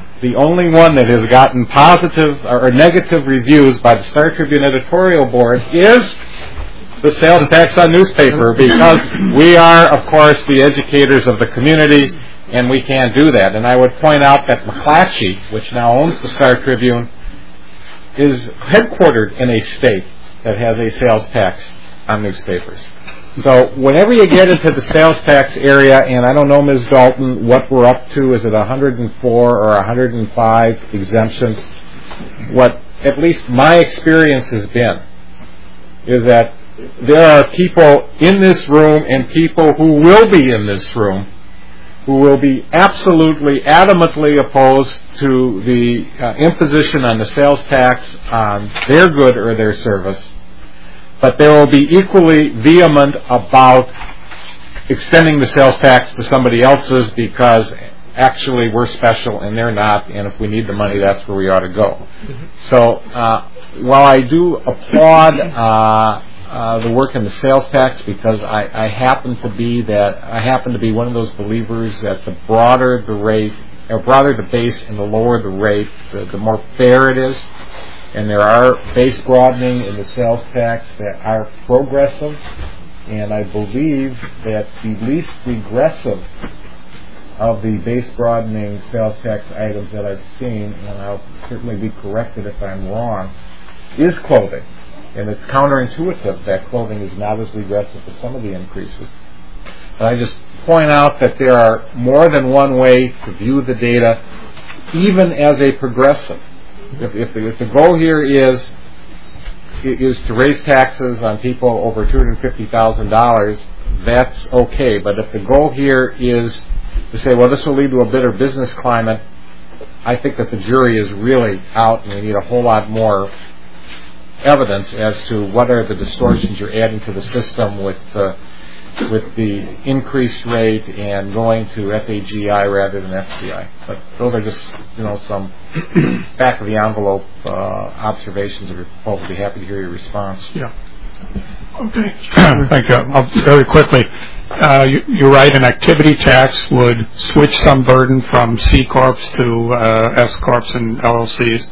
one that has gotten positive or negative reviews by the Star Tribune editorial board is the sales tax on newspaper, because we are, of course, the educators of the community, and we can't do that. And I would point out that McClatchy, which now owns the Star Tribune, is headquartered in a state that has a sales tax on newspapers. So whenever you get into the sales tax area, and I don't know, Ms. Dalton, what we're up to, is it 104 or 105 exemptions? What at least my experience has been is that there are people in this room and people who will be in this room who will be absolutely, adamantly opposed to the imposition on the sales tax on their good or their service, but they will be equally vehement about extending the sales tax to somebody else's because actually we're special and they're not, and if we need the money, that's where we ought to go. So while I do applaud the work in the sales tax, because I happen to be one of those believers that the broader the rate, or broader the base and the lower the rate, the more fair it is. And there are base broadening in the sales tax that are progressive, and I believe that the least regressive of the base broadening sales tax items that I've seen, and I'll certainly be corrected if I'm wrong, is clothing. And it's counterintuitive that clothing is not as regressive as some of the increases. And I just point out that there are more than one way to view the data, even as a progressive. If the goal here is to raise taxes on people over $250,000, that's okay. But if the goal here is to say, well, this will lead to a better business climate, I think that the jury is really out, and we need a whole lot more evidence as to what are the distortions you're adding to the system with the increased rate and going to FAGI rather than FCI. But those are just, some back of the envelope observations of your proposal. I'd be happy to hear your response. Yeah. Okay. Thank you. I'll very quickly. You're right. An activity tax would switch some burden from C corps to S corps and LLCs.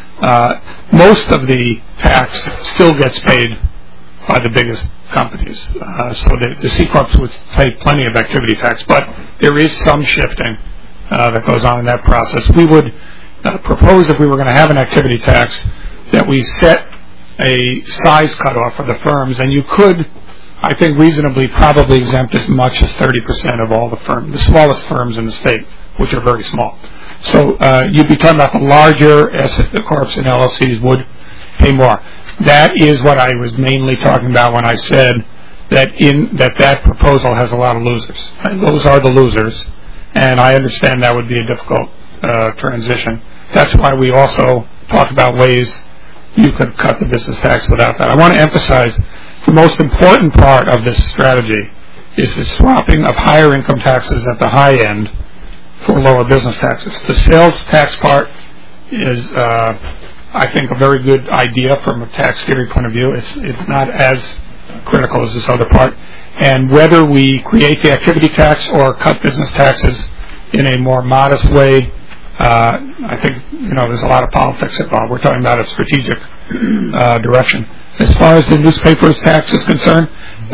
Most of the tax still gets paid by the biggest companies. So the C corps would pay plenty of activity tax, but there is some shifting that goes on in that process. We would propose, if we were going to have an activity tax, that we set a size cutoff for the firms, and you could, I think, reasonably probably exempt as much as 30% of all the smallest firms in the state, which are very small. So you'd be talking about the larger S corps and LLCs would pay more. That is what I was mainly talking about when I said that proposal has a lot of losers. And those are the losers, and I understand that would be a difficult transition. That's why we also talk about ways you could cut the business tax without that. I want to emphasize the most important part of this strategy is the swapping of higher income taxes at the high end for lower business taxes. The sales tax part is, I think, a very good idea from a tax theory point of view. It's not as critical as this other part. And whether we create the activity tax or cut business taxes in a more modest way, I think, there's a lot of politics involved. We're talking about a strategic direction. As far as the newspapers tax is concerned,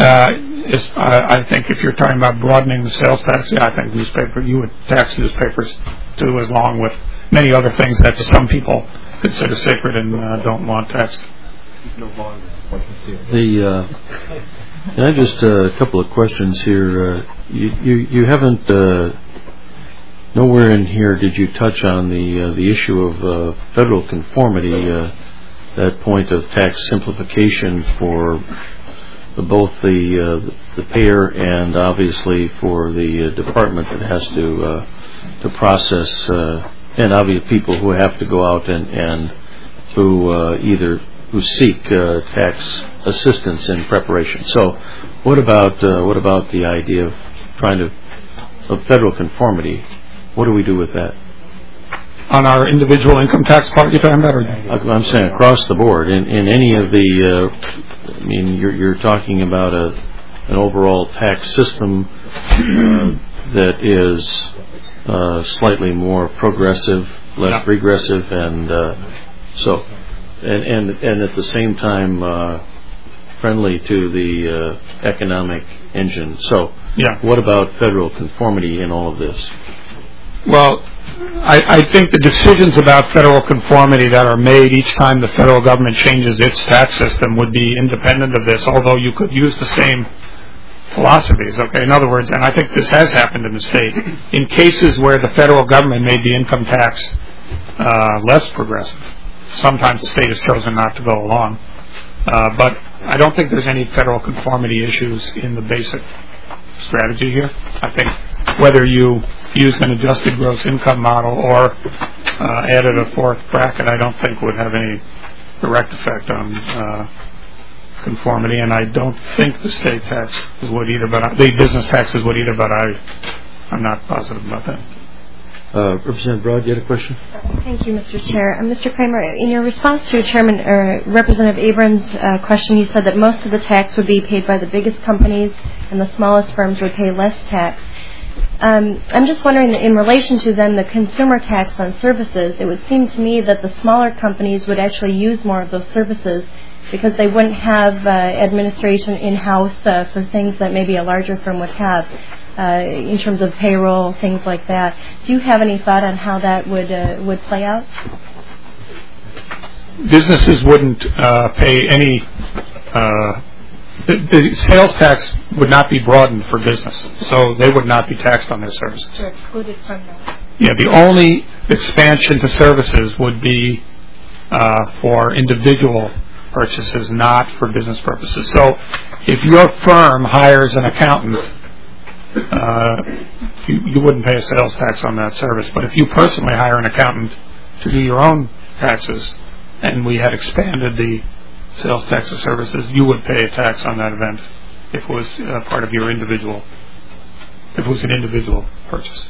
I think if you're talking about broadening the sales tax, I think you would tax newspapers too, along with many other things that some people consider sacred and don't want taxed. Can I just a couple of questions here? You haven't nowhere in here did you touch on the issue of federal conformity, that point of tax simplification for both the payer and obviously for the department that has to process, and obviously people who have to go out and who seek tax assistance in preparation. So, what about the idea of federal conformity? What do we do with that? On our individual income tax part you're talking about? Or? I'm saying across the board. In any of the, you're talking about an overall tax system that is slightly more progressive, less regressive, and and at the same time friendly to the economic engine. So, what about federal conformity in all of this? Well, I think the decisions about federal conformity that are made each time the federal government changes its tax system would be independent of this, although you could use the same philosophies. Okay, in other words, and I think this has happened in the state, in cases where the federal government made the income tax less progressive, sometimes the state has chosen not to go along. But I don't think there's any federal conformity issues in the basic strategy here. I think whether you use an adjusted gross income model or added a fourth bracket, I don't think would have any direct effect on conformity, and I don't think the state taxes would either, but the business taxes would either, but I'm not positive about that. Representative Broad, you had a question? Thank you, Mr. Chair. Mr. Kramer, in your response to Representative Abrams' question, you said that most of the tax would be paid by the biggest companies and the smallest firms would pay less tax. I'm just wondering, in relation to then the consumer tax on services, it would seem to me that the smaller companies would actually use more of those services because they wouldn't have administration in-house for things that maybe a larger firm would have. In terms of payroll, things like that. Do you have any thought on how that would play out? Businesses wouldn't pay any. The sales tax would not be broadened for business, so they would not be taxed on their services. They're excluded from that. Yeah, the only expansion to services would be for individual purchases, not for business purposes. So, if your firm hires an accountant, you wouldn't pay a sales tax on that service. But if you personally hire an accountant to do your own taxes, and we had expanded the sales tax of services, you would pay a tax on that event if it was part of your individual, if it was an individual purchase.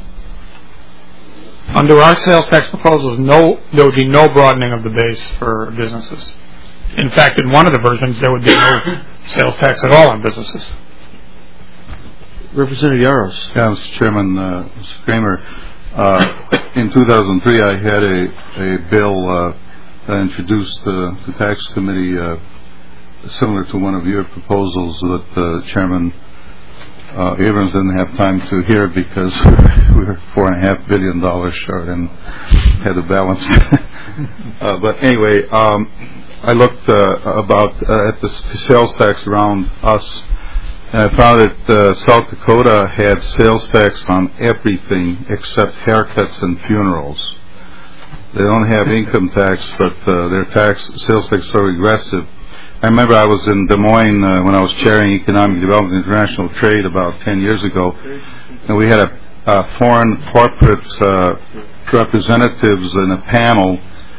Under our sales tax proposals, there would be no broadening of the base for businesses. In fact, in one of the versions, there would be no sales tax at all on businesses. Representative Yaros. Yeah, Mr. Chairman, Mr. Kramer, in 2003 I had a bill that introduced the tax committee similar to one of your proposals that Chairman Abrams didn't have time to hear because we were $4.5 billion short and had to balance. But anyway, I looked at the sales tax around us, and I found that South Dakota had sales tax on everything except haircuts and funerals. They don't have income tax, but their sales tax is so regressive. I remember I was in Des Moines when I was chairing Economic Development and International Trade about 10 years ago, and we had a foreign corporate representatives in a panel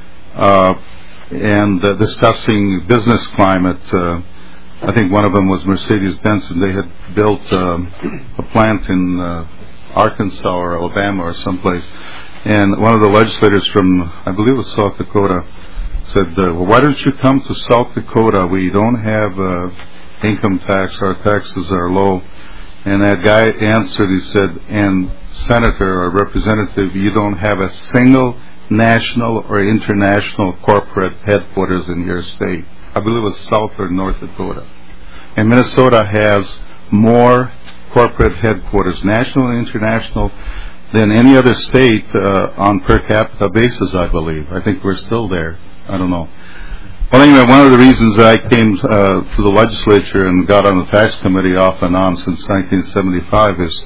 and discussing business climate. I think one of them was Mercedes-Benz, and they had built a plant in Arkansas or Alabama or someplace. And one of the legislators from, I believe it was South Dakota, said, well, why don't you come to South Dakota? We don't have income tax. Our taxes are low. And that guy answered, he said, and Senator or Representative, you don't have a single national or international corporate headquarters in your state. I believe it was South or North Dakota. And Minnesota has more corporate headquarters, national and international, than any other state on per capita basis, I believe. I think we're still there. I don't know. Well, anyway, one of the reasons I came to the legislature and got on the tax committee off and on since 1975 is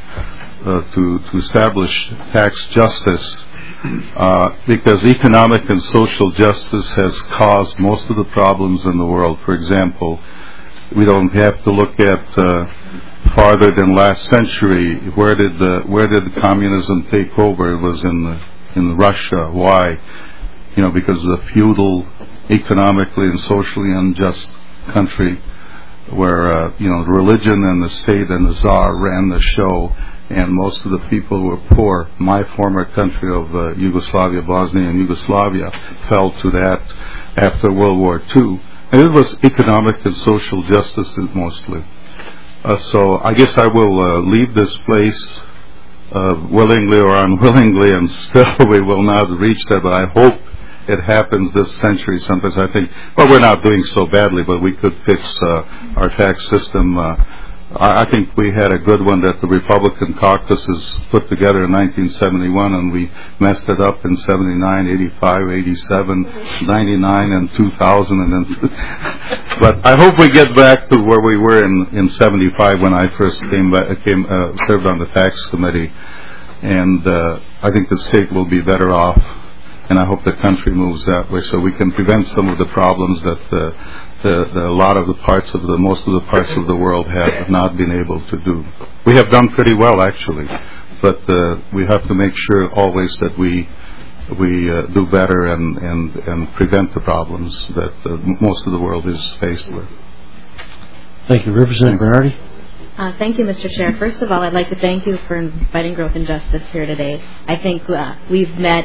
to establish tax justice, because economic and social justice has caused most of the problems in the world. For example, we don't have to look at farther than last century. Where did communism take over? It was in Russia. Why? Because of the feudal, economically and socially unjust country where religion and the state and the Tsar ran the show, and most of the people were poor. My former country of Yugoslavia, Bosnia and Yugoslavia, fell to that after World War II. And it was economic and social justice mostly. So I guess I will leave this place willingly or unwillingly, and still we will not reach that, but I hope it happens this century. Sometimes I think, well, we're not doing so badly, but we could fix our tax system. I think we had a good one that the Republican caucuses put together in 1971, and we messed it up in 79, 85, 87, 99, and 2000. And then but I hope we get back to where we were in 75 when I first served on the tax committee. And I think the state will be better off, and I hope the country moves that way so we can prevent some of the problems that most of the parts of the world have not been able to do. We have done pretty well, actually, but we have to make sure always that we do better and prevent the problems that most of the world is faced with. Thank you. Representative Bernardi. Thank you, Mr. Chair. First of all, I'd like to thank you for inviting Growth and Justice here today. I think we've met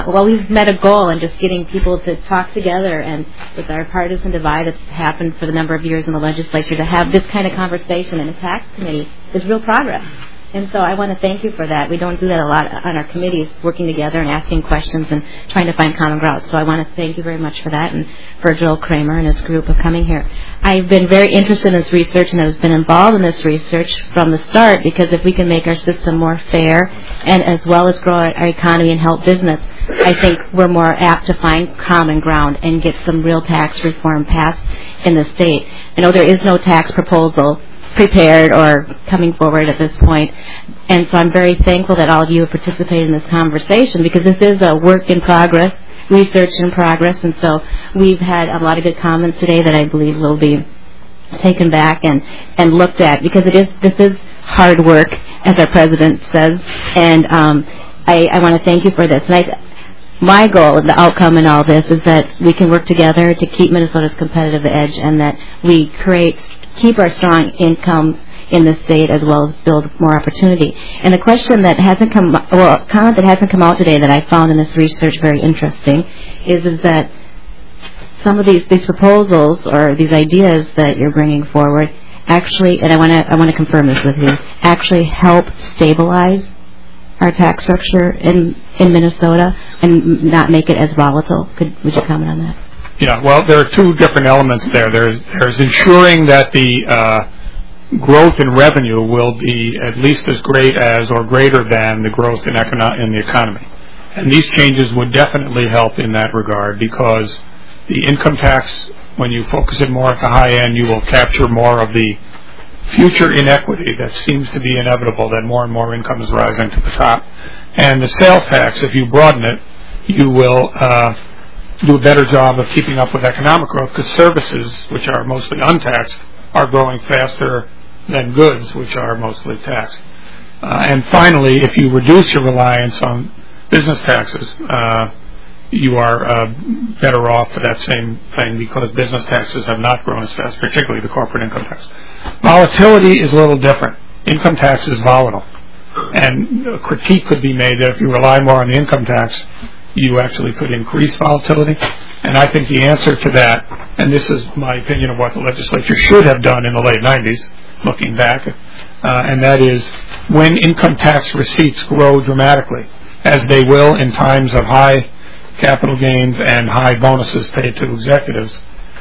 a goal in just getting people to talk together, and with our partisan divide that's happened for the number of years in the legislature, to have this kind of conversation in a tax committee is real progress. And so I want to thank you for that. We don't do that a lot on our committees, working together and asking questions and trying to find common ground. So I want to thank you very much for that, and for Joel Kramer and his group of coming here. I've been very interested in this research, and I've been involved in this research from the start, because if we can make our system more fair and as well as grow our economy and help business, I think we're more apt to find common ground and get some real tax reform passed in the state. I know there is no tax proposal prepared or coming forward at this point, and so I'm very thankful that all of you have participated in this conversation, because this is a work in progress, research in progress, and so we've had a lot of good comments today that I believe will be taken back and looked at, because this is hard work, as our president says, and I want to thank you for this. And my goal and the outcome in all this is that we can work together to keep Minnesota's competitive edge, and that we keep our strong incomes in the state, as well as build more opportunity. And the question that comment that hasn't come out today that I found in this research very interesting is that some of these proposals or these ideas that you're bringing forward actually, and I want to confirm this with you, actually help stabilize our tax structure in Minnesota and not make it as volatile. Would you comment on that? Yeah, well, there are two different elements there. There's ensuring that the growth in revenue will be at least as great as or greater than the growth in the economy. And these changes would definitely help in that regard, because the income tax, when you focus it more at the high end, you will capture more of the future inequity that seems to be inevitable, that more and more income is rising to the top. And the sales tax, if you broaden it, you will do a better job of keeping up with economic growth, because services, which are mostly untaxed, are growing faster than goods, which are mostly taxed. And finally, if you reduce your reliance on business taxes, you are better off for that same thing, because business taxes have not grown as fast, particularly the corporate income tax. Volatility is a little different. Income tax is volatile. And a critique could be made that if you rely more on the income tax, you actually could increase volatility. And I think the answer to that, and this is my opinion of what the legislature should have done in the late 90s, looking back, and that is when income tax receipts grow dramatically, as they will in times of high capital gains and high bonuses paid to executives,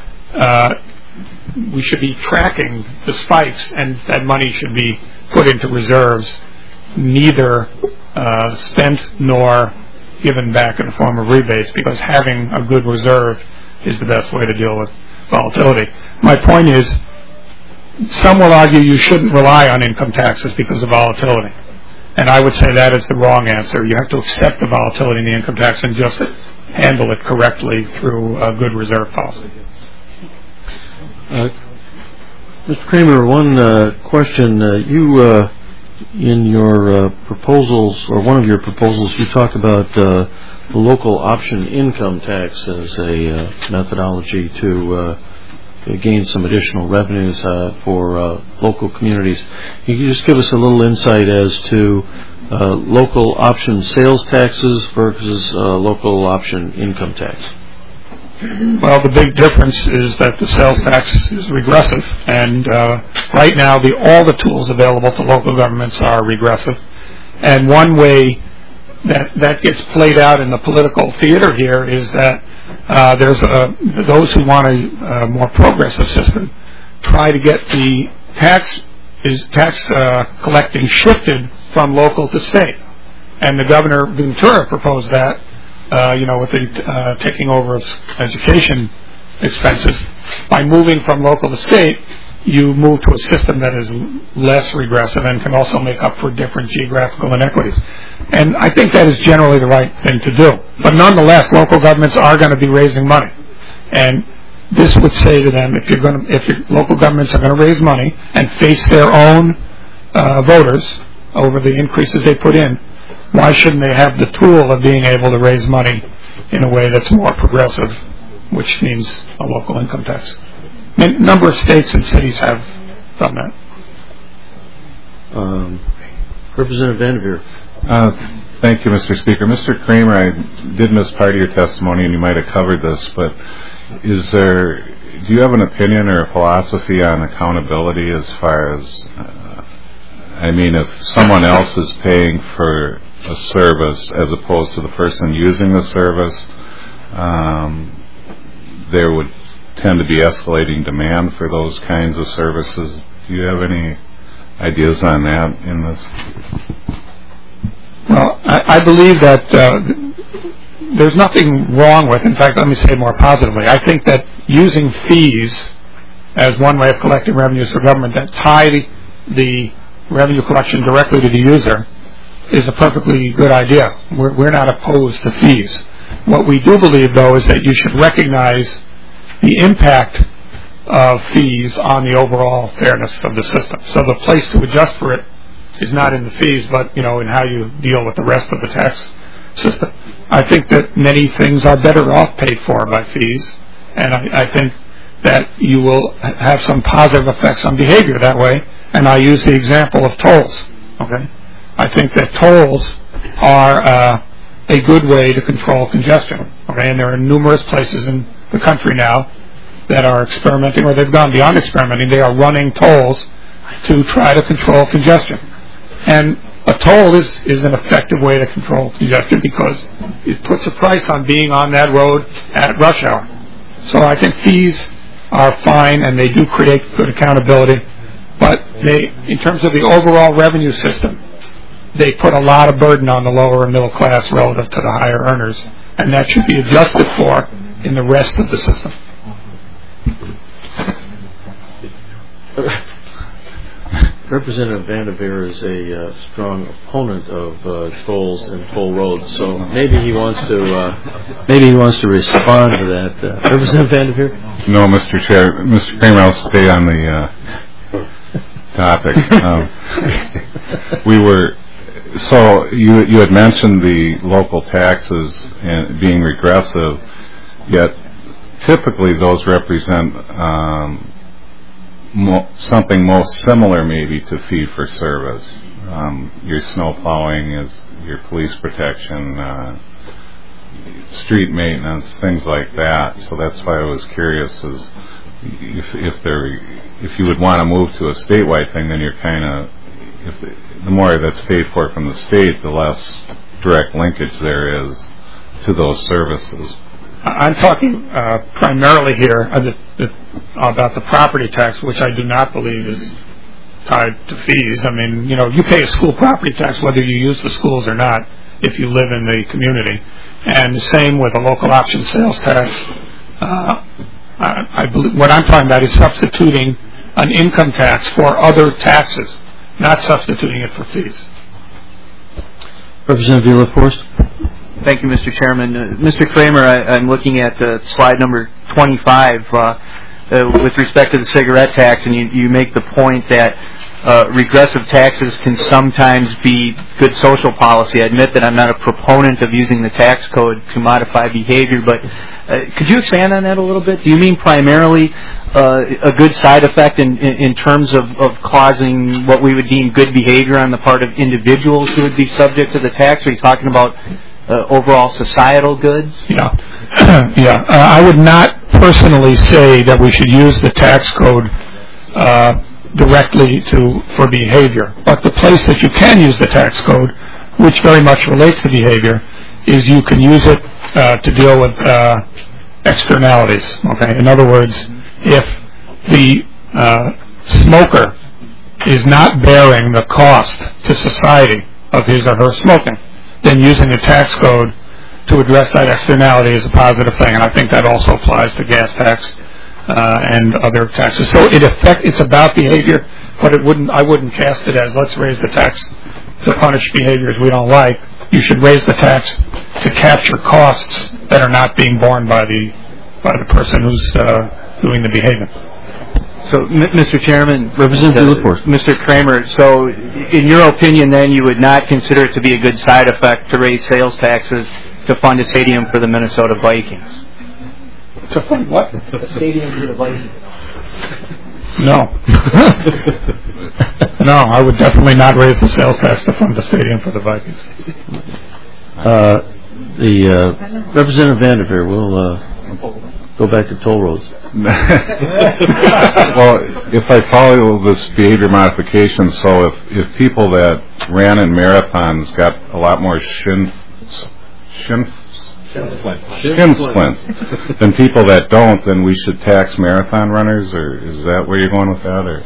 we should be tracking the spikes, and that money should be put into reserves, neither spent nor given back in the form of rebates, because having a good reserve is the best way to deal with volatility. My point is, some will argue you shouldn't rely on income taxes because of volatility. And I would say that is the wrong answer. You have to accept the volatility in the income tax and just handle it correctly through a good reserve policy. Mr. Kramer, one question. You, in your proposals, or one of your proposals, you talked about the local option income tax as a methodology to gain some additional revenues for local communities. Can you just give us a little insight as to local option sales taxes versus local option income tax? Well, the big difference is that the sales tax is regressive, and right now all the tools available to local governments are regressive. And one way that gets played out in the political theater here is that there's those who want a more progressive system try to get the tax collecting shifted from local to state. And the Governor Ventura proposed that, with the taking over of education expenses. By moving from local to state, you move to a system that is less regressive and can also make up for different geographical inequities. And I think that is generally the right thing to do. But nonetheless, local governments are going to be raising money. And this would say to them, if your local governments are going to raise money and face their own voters over the increases they put in, why shouldn't they have the tool of being able to raise money in a way that's more progressive, which means a local income tax? A number of states and cities have done that. Representative Vanderveer. Thank you, Mr. Speaker. Mr. Kramer, I did miss part of your testimony, and you might have covered this, but do you have an opinion or a philosophy on accountability as far as, if someone else is paying for a service as opposed to the person using the service, there would tend to be escalating demand for those kinds of services. Do you have any ideas on that in this? Well, I believe that there's nothing wrong with, in fact, let me say more positively, I think that using fees as one way of collecting revenues for government that tie the revenue collection directly to the user is a perfectly good idea. We're not opposed to fees. What we do believe, though, is that you should recognize the impact of fees on the overall fairness of the system. So the place to adjust for it is not in the fees, but in how you deal with the rest of the tax system. I think that many things are better off paid for by fees, and I think that you will have some positive effects on behavior that way. And I use the example of tolls. Okay, I think that tolls are a good way to control congestion. Okay, and there are numerous places in the country now that are experimenting, or they've gone beyond experimenting. They are running tolls to try to control congestion. And a toll is an effective way to control congestion because it puts a price on being on that road at rush hour. So I think fees are fine, and they do create good accountability. But in terms of the overall revenue system, they put a lot of burden on the lower and middle class relative to the higher earners, and that should be adjusted for in the rest of the system. Representative Vanderveer is a strong opponent of tolls and toll roads, so maybe he wants to respond to that. Representative Vanderveer? No, Mr. Chair. Mr. Kramer, I'll stay on the topic. So you had mentioned the local taxes and being regressive, yet typically those represent something most similar maybe to fee for service. your snow plowing, is your police protection, street maintenance, things like that. So that's why I was curious as if you would want to move to a statewide thing, then you're kind of, the more that's paid for from the state, the less direct linkage there is to those services. I'm talking primarily here about the property tax, which I do not believe is tied to fees. I mean, you pay a school property tax whether you use the schools or not if you live in the community. And the same with a local option sales tax. I believe what I'm talking about is substituting an income tax for other taxes, not substituting it for fees. Representative LaForest. Thank you, Mr. Chairman. Mr. Kramer, I'm looking at slide number 25 with respect to the cigarette tax, and you make the point that regressive taxes can sometimes be good social policy. I admit that I'm not a proponent of using the tax code to modify behavior, but could you expand on that a little bit? Do you mean primarily a good side effect in terms of causing what we would deem good behavior on the part of individuals who would be subject to the tax? Are you talking about overall societal goods? Yeah. I would not personally say that we should use the tax code directly for behavior. But the place that you can use the tax code, which very much relates to behavior, is you can use it to deal with externalities. Okay. In other words, if the smoker is not bearing the cost to society of his or her smoking, then using the tax code to address that externality is a positive thing, and I think that also applies to gas tax and other taxes. So it's about behavior, but I wouldn't cast it as let's raise the tax to punish behaviors we don't like. You should raise the tax to capture costs that are not being borne by the person who's doing the behavior. So, Mr. Chairman, Representative LaForest. Mr. Kramer, so in your opinion, then, you would not consider it to be a good side effect to raise sales taxes to fund a stadium for the Minnesota Vikings? To fund what? A stadium for the Vikings. No. No, I would definitely not raise the sales tax to fund the stadium for the Vikings. The Representative Vanderveer will go back to toll roads. Well, if I follow this behavior modification, so if people that ran in marathons got a lot more shin splints than people that don't, then we should tax marathon runners, or is that where you're going with that? Or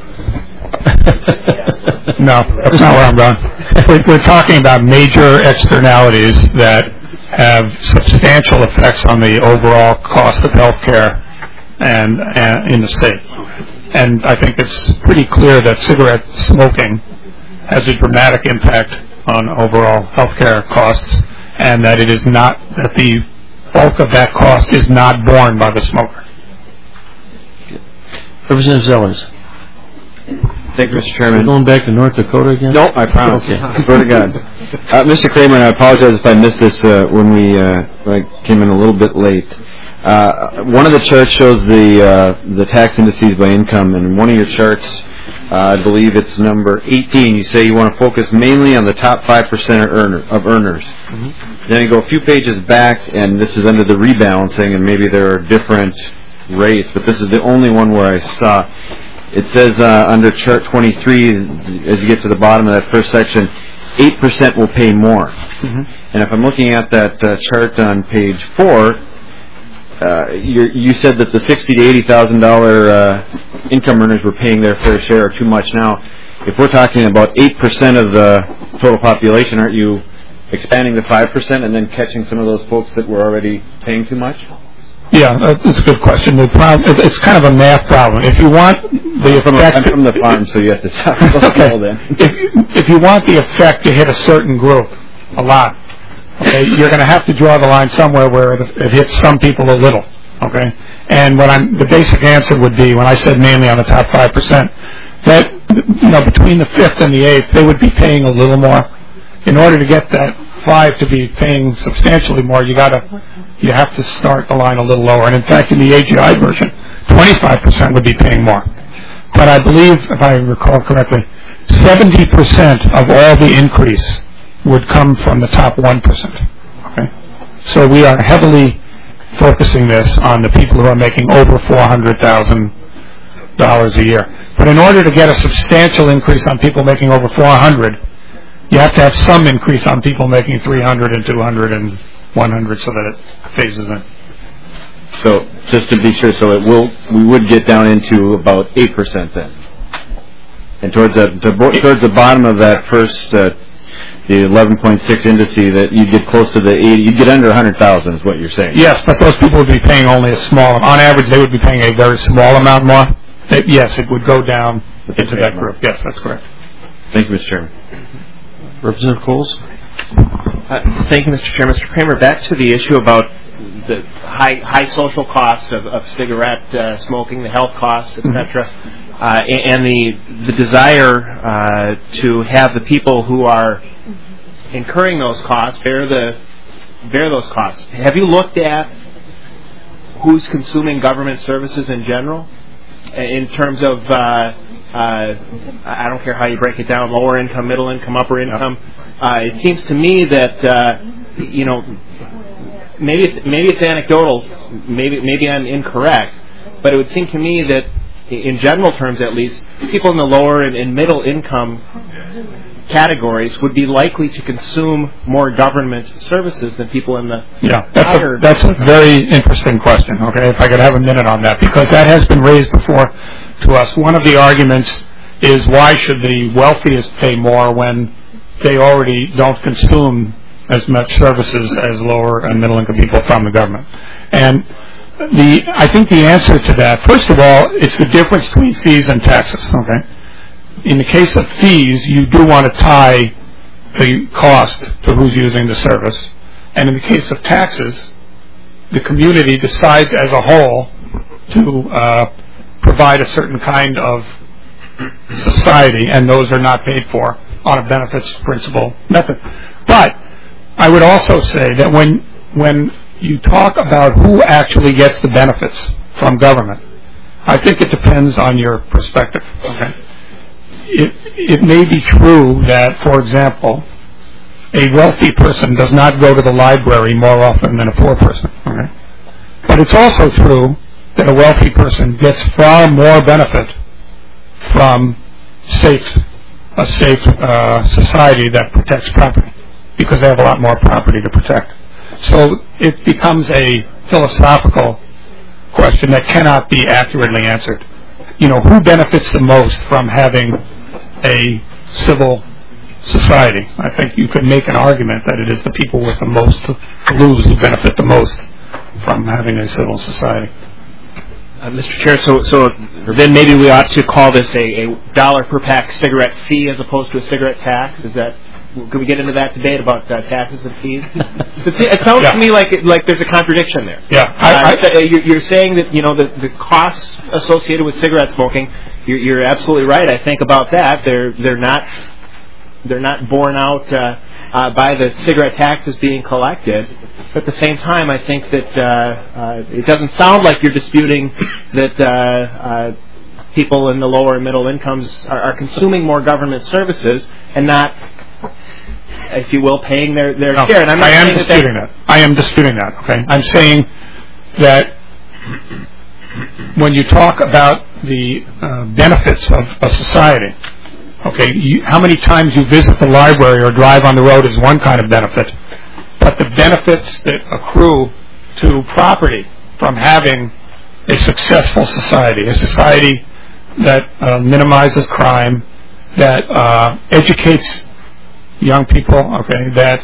no, that's not where I'm going. We're talking about major externalities that have substantial effects on the overall cost of health care and in the state. And I think it's pretty clear that cigarette smoking has a dramatic impact on overall health care costs, and that it is not, that the bulk of that cost is not borne by the smoker. Representative Zellers. Thank you, Mr. Chairman. Going back to North Dakota again? No, I promise. Okay. I swear to God. Mr. Kramer, and I apologize if I missed this when I came in a little bit late. One of the charts shows the tax indices by income, and in one of your charts, I believe it's number 18, you say you want to focus mainly on the top 5% of earners. Mm-hmm. Then you go a few pages back, and this is under the rebalancing, and maybe there are different rates, but this is the only one where I saw. It says under chart 23, as you get to the bottom of that first section, 8% will pay more. Mm-hmm. And if I'm looking at that chart on page 4, you said that the $60,000 to $80,000 income earners were paying their fair share or too much. Now, if we're talking about 8% of the total population, aren't you expanding to 5% and then catching some of those folks that were already paying too much? Yeah, that's a good question. The problem, it's kind of a math problem. If you want the effect, I'm from the farm, so you have to talk about okay. all that. If you want the effect to hit a certain group a lot, okay, you're going to have to draw the line somewhere where it hits some people a little. Okay, and the basic answer would be, when I said mainly on the top 5%, that between the 5th and the 8th they would be paying a little more. In order to get that 5 to be paying substantially more, you have to start the line a little lower. And in fact, in the AGI version, 25% would be paying more. But I believe, if I recall correctly, 70% of all the increase would come from the top 1%. Okay? So we are heavily focusing this on the people who are making over $400,000 a year. But in order to get a substantial increase on people making over 400, you have to have some increase on people making 300 and 200 and 100 so that it phases in. So just to be sure, we would get down into about 8% then, and towards the bottom of that first, the 11.6 indice, that you get close to the 80, you get under 100,000 is what you're saying. Yes, but those people would be paying only a small. On average, they would be paying a very small amount more. Yes, it would go down into that group. Yes, that's correct. Thank you, Mr. Chairman. Representative Coles. Thank you, Mr. Chairman. Mr. Kramer, back to the issue about the high social costs of cigarette smoking, the health costs, etc., and the desire to have the people who are incurring those costs bear those costs. Have you looked at who's consuming government services in general, in terms of I don't care how you break it down, lower income, middle income, upper income? It seems to me that maybe it's anecdotal, maybe I'm incorrect, but it would seem to me that in general terms at least, people in the lower and middle income categories would be likely to consume more government services than people in the higher. That's a very interesting question, okay, if I could have a minute on that, because that has been raised before to us. One of the arguments is, why should the wealthiest pay more when they already don't consume as much services as lower and middle income people from the government? And I think the answer to that, first of all, it's the difference between fees and taxes. Okay, in the case of fees, you do want to tie the cost to who's using the service, and in the case of taxes, the community decides as a whole to provide a certain kind of society, and those are not paid for on a benefits principle method. But I would also say that when you talk about who actually gets the benefits from government, I think it depends on your perspective. Okay, it may be true that, for example, a wealthy person does not go to the library more often than a poor person. Okay, but it's also true that a wealthy person gets far more benefit from a safe society that protects property, because they have a lot more property to protect. So it becomes a philosophical question that cannot be accurately answered. Who benefits the most from having a civil society? I think you could make an argument that it is the people with the most to lose who benefit the most from having a civil society. Mr. Chair, so then maybe we ought to call this a dollar per pack cigarette fee as opposed to a cigarette tax. Can we get into that debate about taxes and fees? It sounds to me like there's a contradiction there. Yeah, you're saying that the costs associated with cigarette smoking. You're absolutely right. I think about that. They're not borne out by the cigarette taxes being collected. But at the same time, I think that it doesn't sound like you're disputing that people in the lower and middle incomes are consuming more government services and not, if you will, paying their share. And I am disputing that. I am disputing that. Okay, I'm saying that when you talk about the benefits of a society, okay, how many times you visit the library or drive on the road is one kind of benefit, but the benefits that accrue to property from having a successful society, a society that minimizes crime, that educates young people, okay, that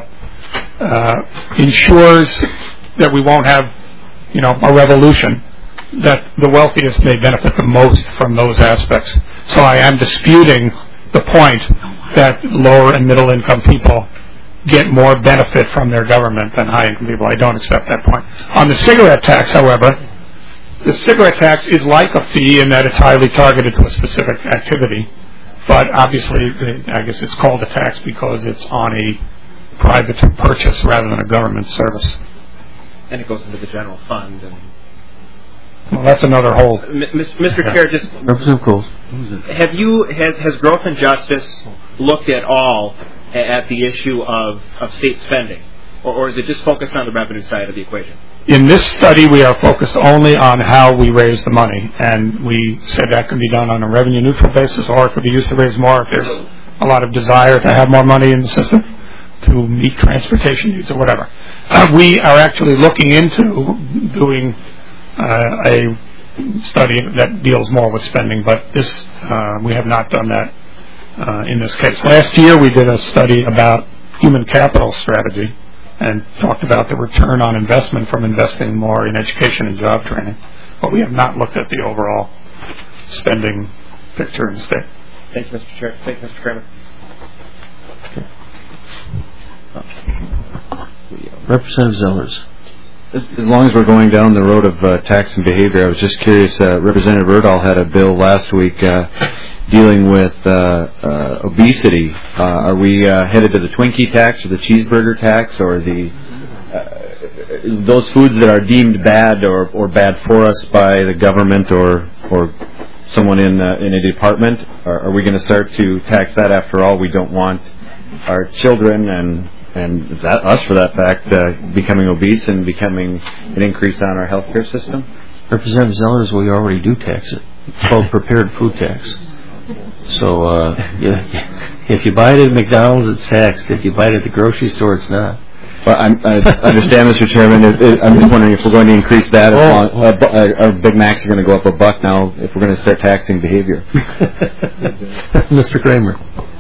ensures that we won't have, a revolution, that the wealthiest may benefit the most from those aspects. So I am disputing the point that lower and middle income people get more benefit from their government than high income people. I don't accept that point. On the cigarette tax, however, the cigarette tax is like a fee in that it's highly targeted to a specific activity. But obviously, I guess it's called a tax because it's on a private purchase rather than a government service. And it goes into the general fund. Well, that's another whole. Mr. Chair, just Representative Coles. has Growth and Justice looked at all at the issue of state spending, or is it just focused on the revenue side of the equation? In this study, we are focused only on how we raise the money, and we said that can be done on a revenue-neutral basis, or it could be used to raise more if there's a lot of desire to have more money in the system to meet transportation needs or whatever. We are actually looking into doing a study that deals more with spending, but this we have not done that in this case. Last year, we did a study about human capital strategy and talked about the return on investment from investing more in education and job training. But we have not looked at the overall spending picture in the state. Thank you, Mr. Chair. Thank you, Mr. Kramer. Representative Zellers. As long as we're going down the road of tax and behavior, I was just curious, Representative Erdahl had a bill last week dealing with obesity. Are we headed to the Twinkie tax or the cheeseburger tax or the those foods that are deemed bad or bad for us by the government or someone in a department? Are we going to start to tax that? After all, we don't want our children and that, us for that fact, becoming obese and becoming an increase on our healthcare system? Representative Zellers, we already do tax it. It's called prepared food tax. So if you buy it at McDonald's, it's taxed. If you buy it at the grocery store, it's not. Well, I understand, Mr. Chairman. I'm just wondering if we're going to increase that. Our Big Macs are going to go up $1 now if we're going to start taxing behavior. Mr. Kramer.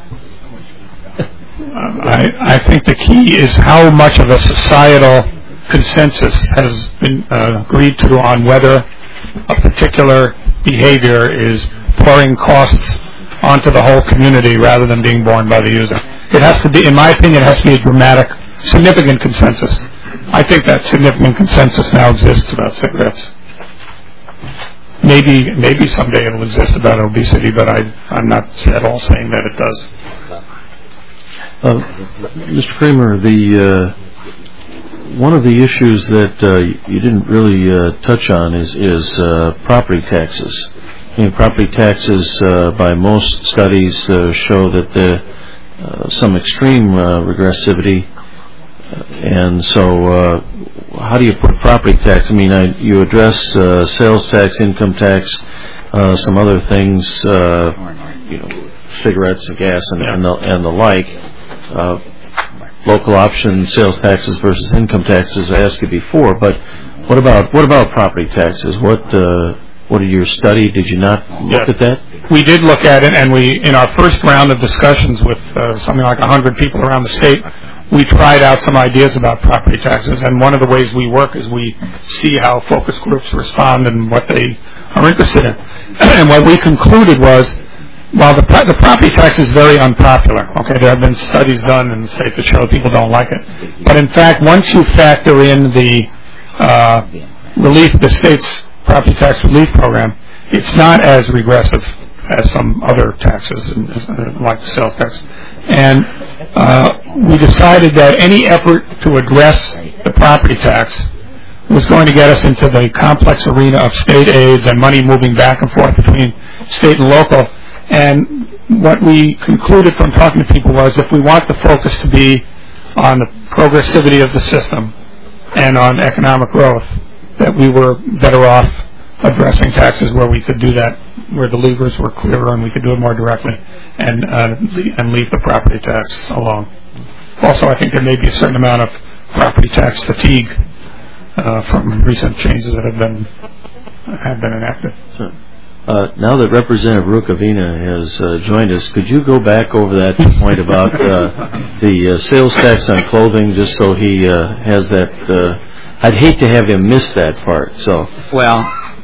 I think the key is how much of a societal consensus has been agreed to on whether a particular behavior is pouring costs onto the whole community rather than being borne by the user. It has to be, in my opinion, it has to be a dramatic, significant consensus. I think that significant consensus now exists about cigarettes. Maybe someday it'll exist about obesity, but I'm not at all saying that it does. Mr. Kramer, one of the issues that you didn't really touch on is property taxes. Property taxes, by most studies, show that some extreme regressivity, and so how do you put property tax? I mean, you address sales tax, income tax, some other things, cigarettes and gas and the like. Local option sales taxes versus income taxes. I asked you before, but what about property taxes? What did your study? Did you not look at that? We did look at it, and we, in our first round of discussions with something like 100 people around the state, we tried out some ideas about property taxes. And one of the ways we work is we see how focus groups respond and what they are interested in. And what we concluded was, while the property tax is very unpopular, okay, there have been studies done in the state that show people don't like it. But in fact, once you factor in the relief, the state's property tax relief program, it's not as regressive as some other taxes, like the sales tax. And we decided that any effort to address the property tax was going to get us into the complex arena of state aids and money moving back and forth between state and local. And what we concluded from talking to people was, if we want the focus to be on the progressivity of the system and on economic growth, that we were better off addressing taxes where we could do that, where the levers were clearer and we could do it more directly, and leave the property tax alone. Also, I think there may be a certain amount of property tax fatigue from recent changes that have been enacted. Sure. Now that Representative Rukavina has joined us, could you go back over that point about the sales tax on clothing, just so he has that? I'd hate to have him miss that part. So, well,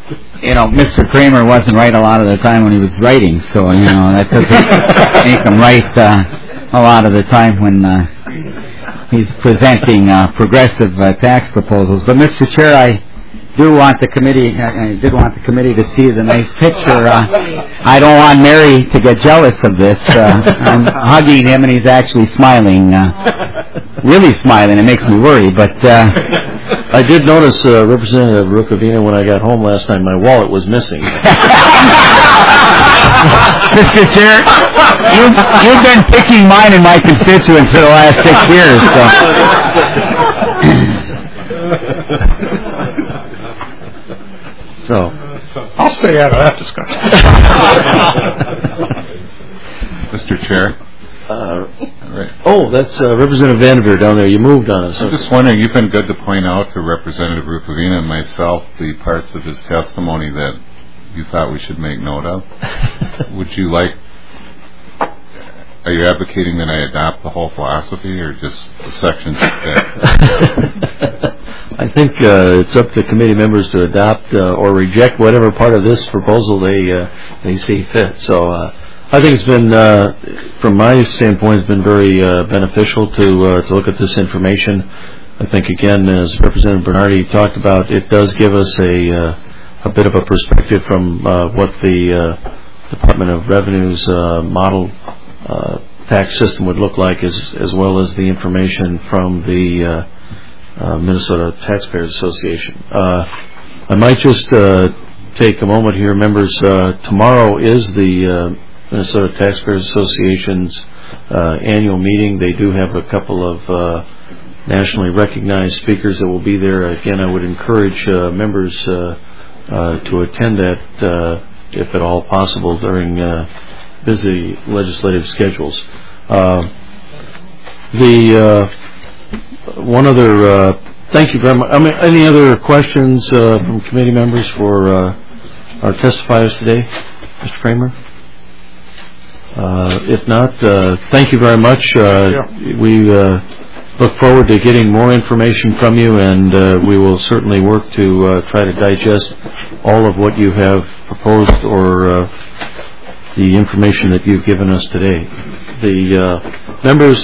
Mr. Kramer wasn't right a lot of the time when he was writing, so that doesn't make him right a lot of the time when he's presenting progressive tax proposals. But, Mr. Chair, I did want the committee to see the nice picture. I don't want Mary to get jealous of this. I'm hugging him, and he's actually smiling. really smiling. It makes me worry, but I did notice, Representative Rukavina, when I got home last night, my wallet was missing. Mr. Chair, you've been picking mine and my constituents for the last 6 years. So I'll stay out of that discussion. Mr. Chair. Right. Oh, that's Representative Vanderveer down there. You moved on us. I'm just wondering, you've been good to point out to Representative Rukavina and myself the parts of his testimony that you thought we should make note of. Would you like, are you advocating that I adopt the whole philosophy or just the sections that? I think it's up to committee members to adopt or reject whatever part of this proposal they see fit. So I think it's been, from my standpoint, it's been very beneficial to look at this information. I think, again, as Representative Bernardi talked about, it does give us a bit of a perspective from what the Department of Revenue's model tax system would look like, as well as the information from the Minnesota Taxpayers Association. I might just take a moment here, members. Tomorrow is the Minnesota Taxpayers Association's annual meeting. They do have a couple of nationally recognized speakers that will be there. Again, I would encourage members to attend that, if at all possible, during busy legislative schedules. One other, thank you very much. Any other questions from committee members for our testifiers today, Mr. Kramer? If not, thank you very much. We look forward to getting more information from you, and we will certainly work to try to digest all of what you have proposed or the information that you've given us today. The members,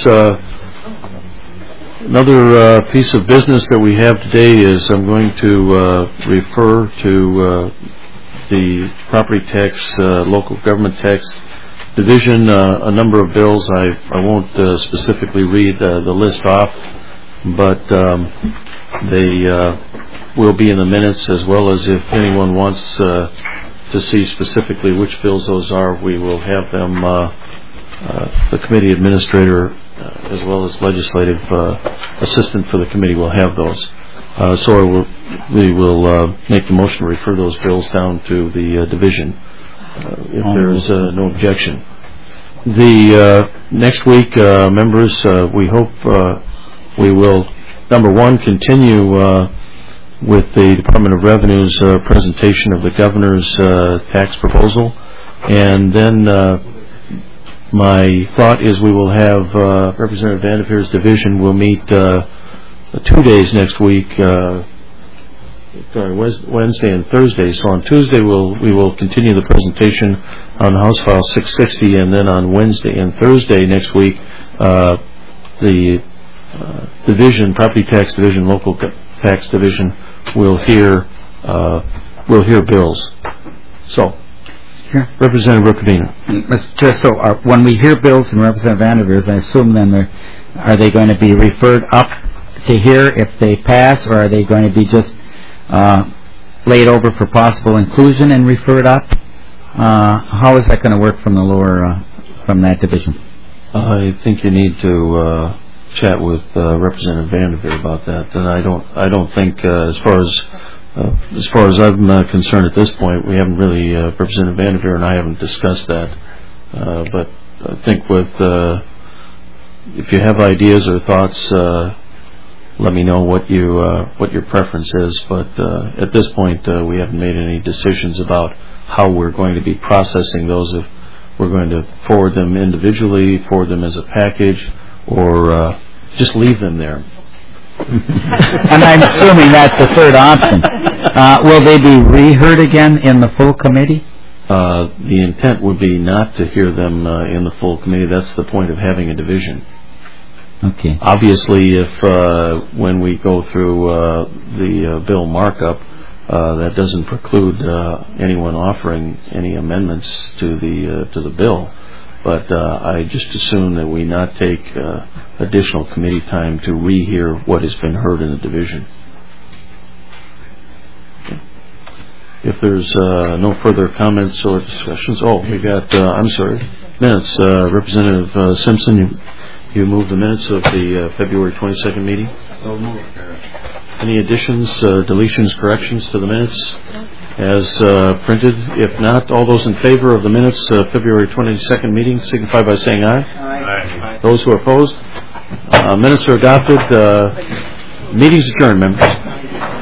another piece of business that we have today is I'm going to refer to the property tax, local government tax division, a number of bills. I won't specifically read the list off, but they will be in the minutes, as well as if anyone wants to see specifically which bills those are, we will have them, the committee administrator as well as legislative assistant for the committee will have those. So we will make the motion to refer those bills down to the division. If there's no objection. The next week, members, we hope we will, number one, continue with the Department of Revenue's presentation of the governor's tax proposal, and then my thought is we will have Representative Vanderveer's division will meet 2 days next week. Wednesday and Thursday. So on Tuesday we will continue the presentation on House File 660, and then on Wednesday and Thursday next week, the division, property tax division, local tax division, will hear bills. So, Representative Rukavina. Mr. Chair, so when we hear bills from Representative Vanderveer, I assume then are they going to be referred up to here if they pass, or are they going to be just laid over for possible inclusion and referred up? How is that going to work from the lower, from that division? I think you need to chat with Representative Vanderveer about that. And I don't think, as far as I'm concerned at this point, we haven't really Representative Vanderveer and I haven't discussed that. But I think with if you have ideas or thoughts, let me know what your preference is. But at this point, we haven't made any decisions about how we're going to be processing those. If we're going to forward them individually, forward them as a package, or just leave them there. And I'm assuming that's the third option. Will they be reheard again in the full committee? The intent would be not to hear them in the full committee. That's the point of having a division. Okay. Obviously, if when we go through the bill markup, that doesn't preclude anyone offering any amendments to the bill. but I just assume that we not take additional committee time to rehear what has been heard in the division. Okay. If there's no further comments or discussions, we got, I'm sorry, minutes. Representative Simpson, you moved the minutes of the February 22nd meeting. So moved. Any additions, deletions, corrections to the minutes as printed? If not, all those in favor of the minutes February 22nd meeting signify by saying aye. Aye. Those who are opposed, minutes are adopted. Meeting's adjourned, members.